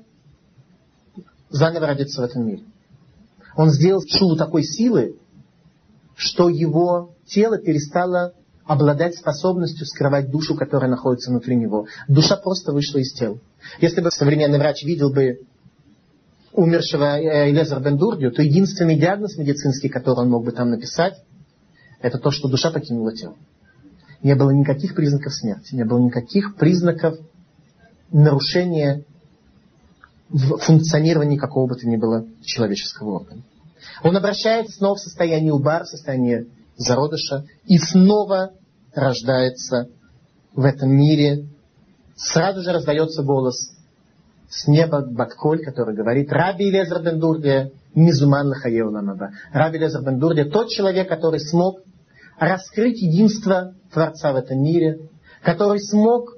заново родиться в этом мире. Он сделал шубу такой силы, что его тело перестало обладать способностью скрывать душу, которая находится внутри него. Душа просто вышла из тела. Если бы современный врач видел бы умершего Элиэзера бен Дурдию, то единственный диагноз медицинский, который он мог бы там написать, это то, что душа покинула тело. Не было никаких признаков смерти, не было никаких признаков нарушения в функционировании какого бы то ни было человеческого органа. Он обращается снова в состояние убар, в состояние зародыша, и снова рождается в этом мире. Сразу же раздается голос с неба Бат-Коль, который говорит: Раби Элиэзер бен Дурдия мизуман лахае олам аба. Раби Элиэзер бен Дурдия тот человек, который смог раскрыть единство Творца в этом мире, который смог,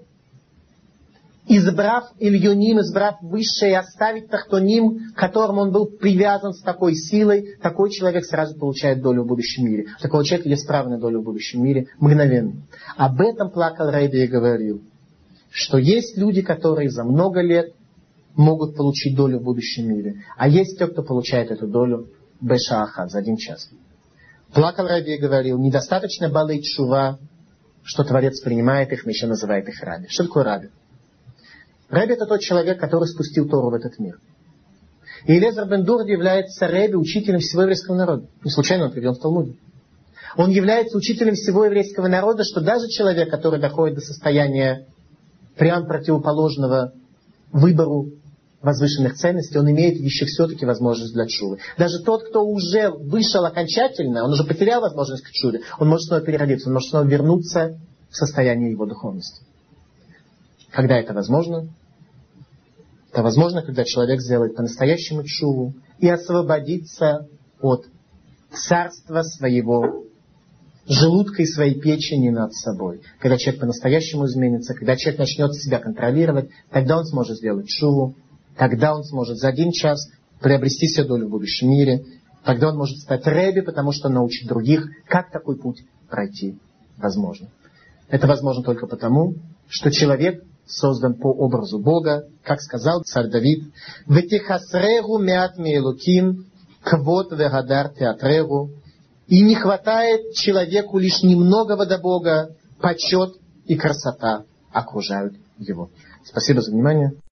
избрав Ильоним, избрав высшее, оставить Тахтоним, к которому он был привязан с такой силой, такой человек сразу получает долю в будущем мире. У такого человека есть право на долю в будущем мире мгновенно. Об этом плакал Раби и говорил, что есть люди, которые за много лет могут получить долю в будущем мире, а есть те, кто получает эту долю бешаахат, за один час. Плакал Раби и говорил, недостаточно балей тшува, что Творец принимает их, но еще называет их раби. Что такое раби? Раби — это тот человек, который спустил Тору в этот мир. И Элиэзер бен Дурдия является раби, учителем всего еврейского народа. Не случайно он приведен в Талмуде. Он является учителем всего еврейского народа, что даже человек, который доходит до состояния прям противоположного выбору возвышенных ценностей, он имеет еще все-таки возможность для тшувы. Даже тот, кто уже вышел окончательно, он уже потерял возможность к тшуве, он может снова переродиться, он может снова вернуться в состояние его духовности. Когда это возможно? Это возможно, когда человек сделает по-настоящему тшуву и освободится от царства своего желудка и своей печени над собой. Когда человек по-настоящему изменится, когда человек начнет себя контролировать, тогда он сможет сделать тшуву, тогда он сможет за один час приобрести себе долю в будущем мире, тогда он может стать рэби, потому что он научит других, как такой путь пройти возможно. Это возможно только потому, что человек создан по образу Бога, как сказал царь Давид, «Ветихасрегу мят меэлуким, квот вегадар театрегу». И не хватает человеку лишь немногого до Бога, почет и красота окружают его. Спасибо за внимание.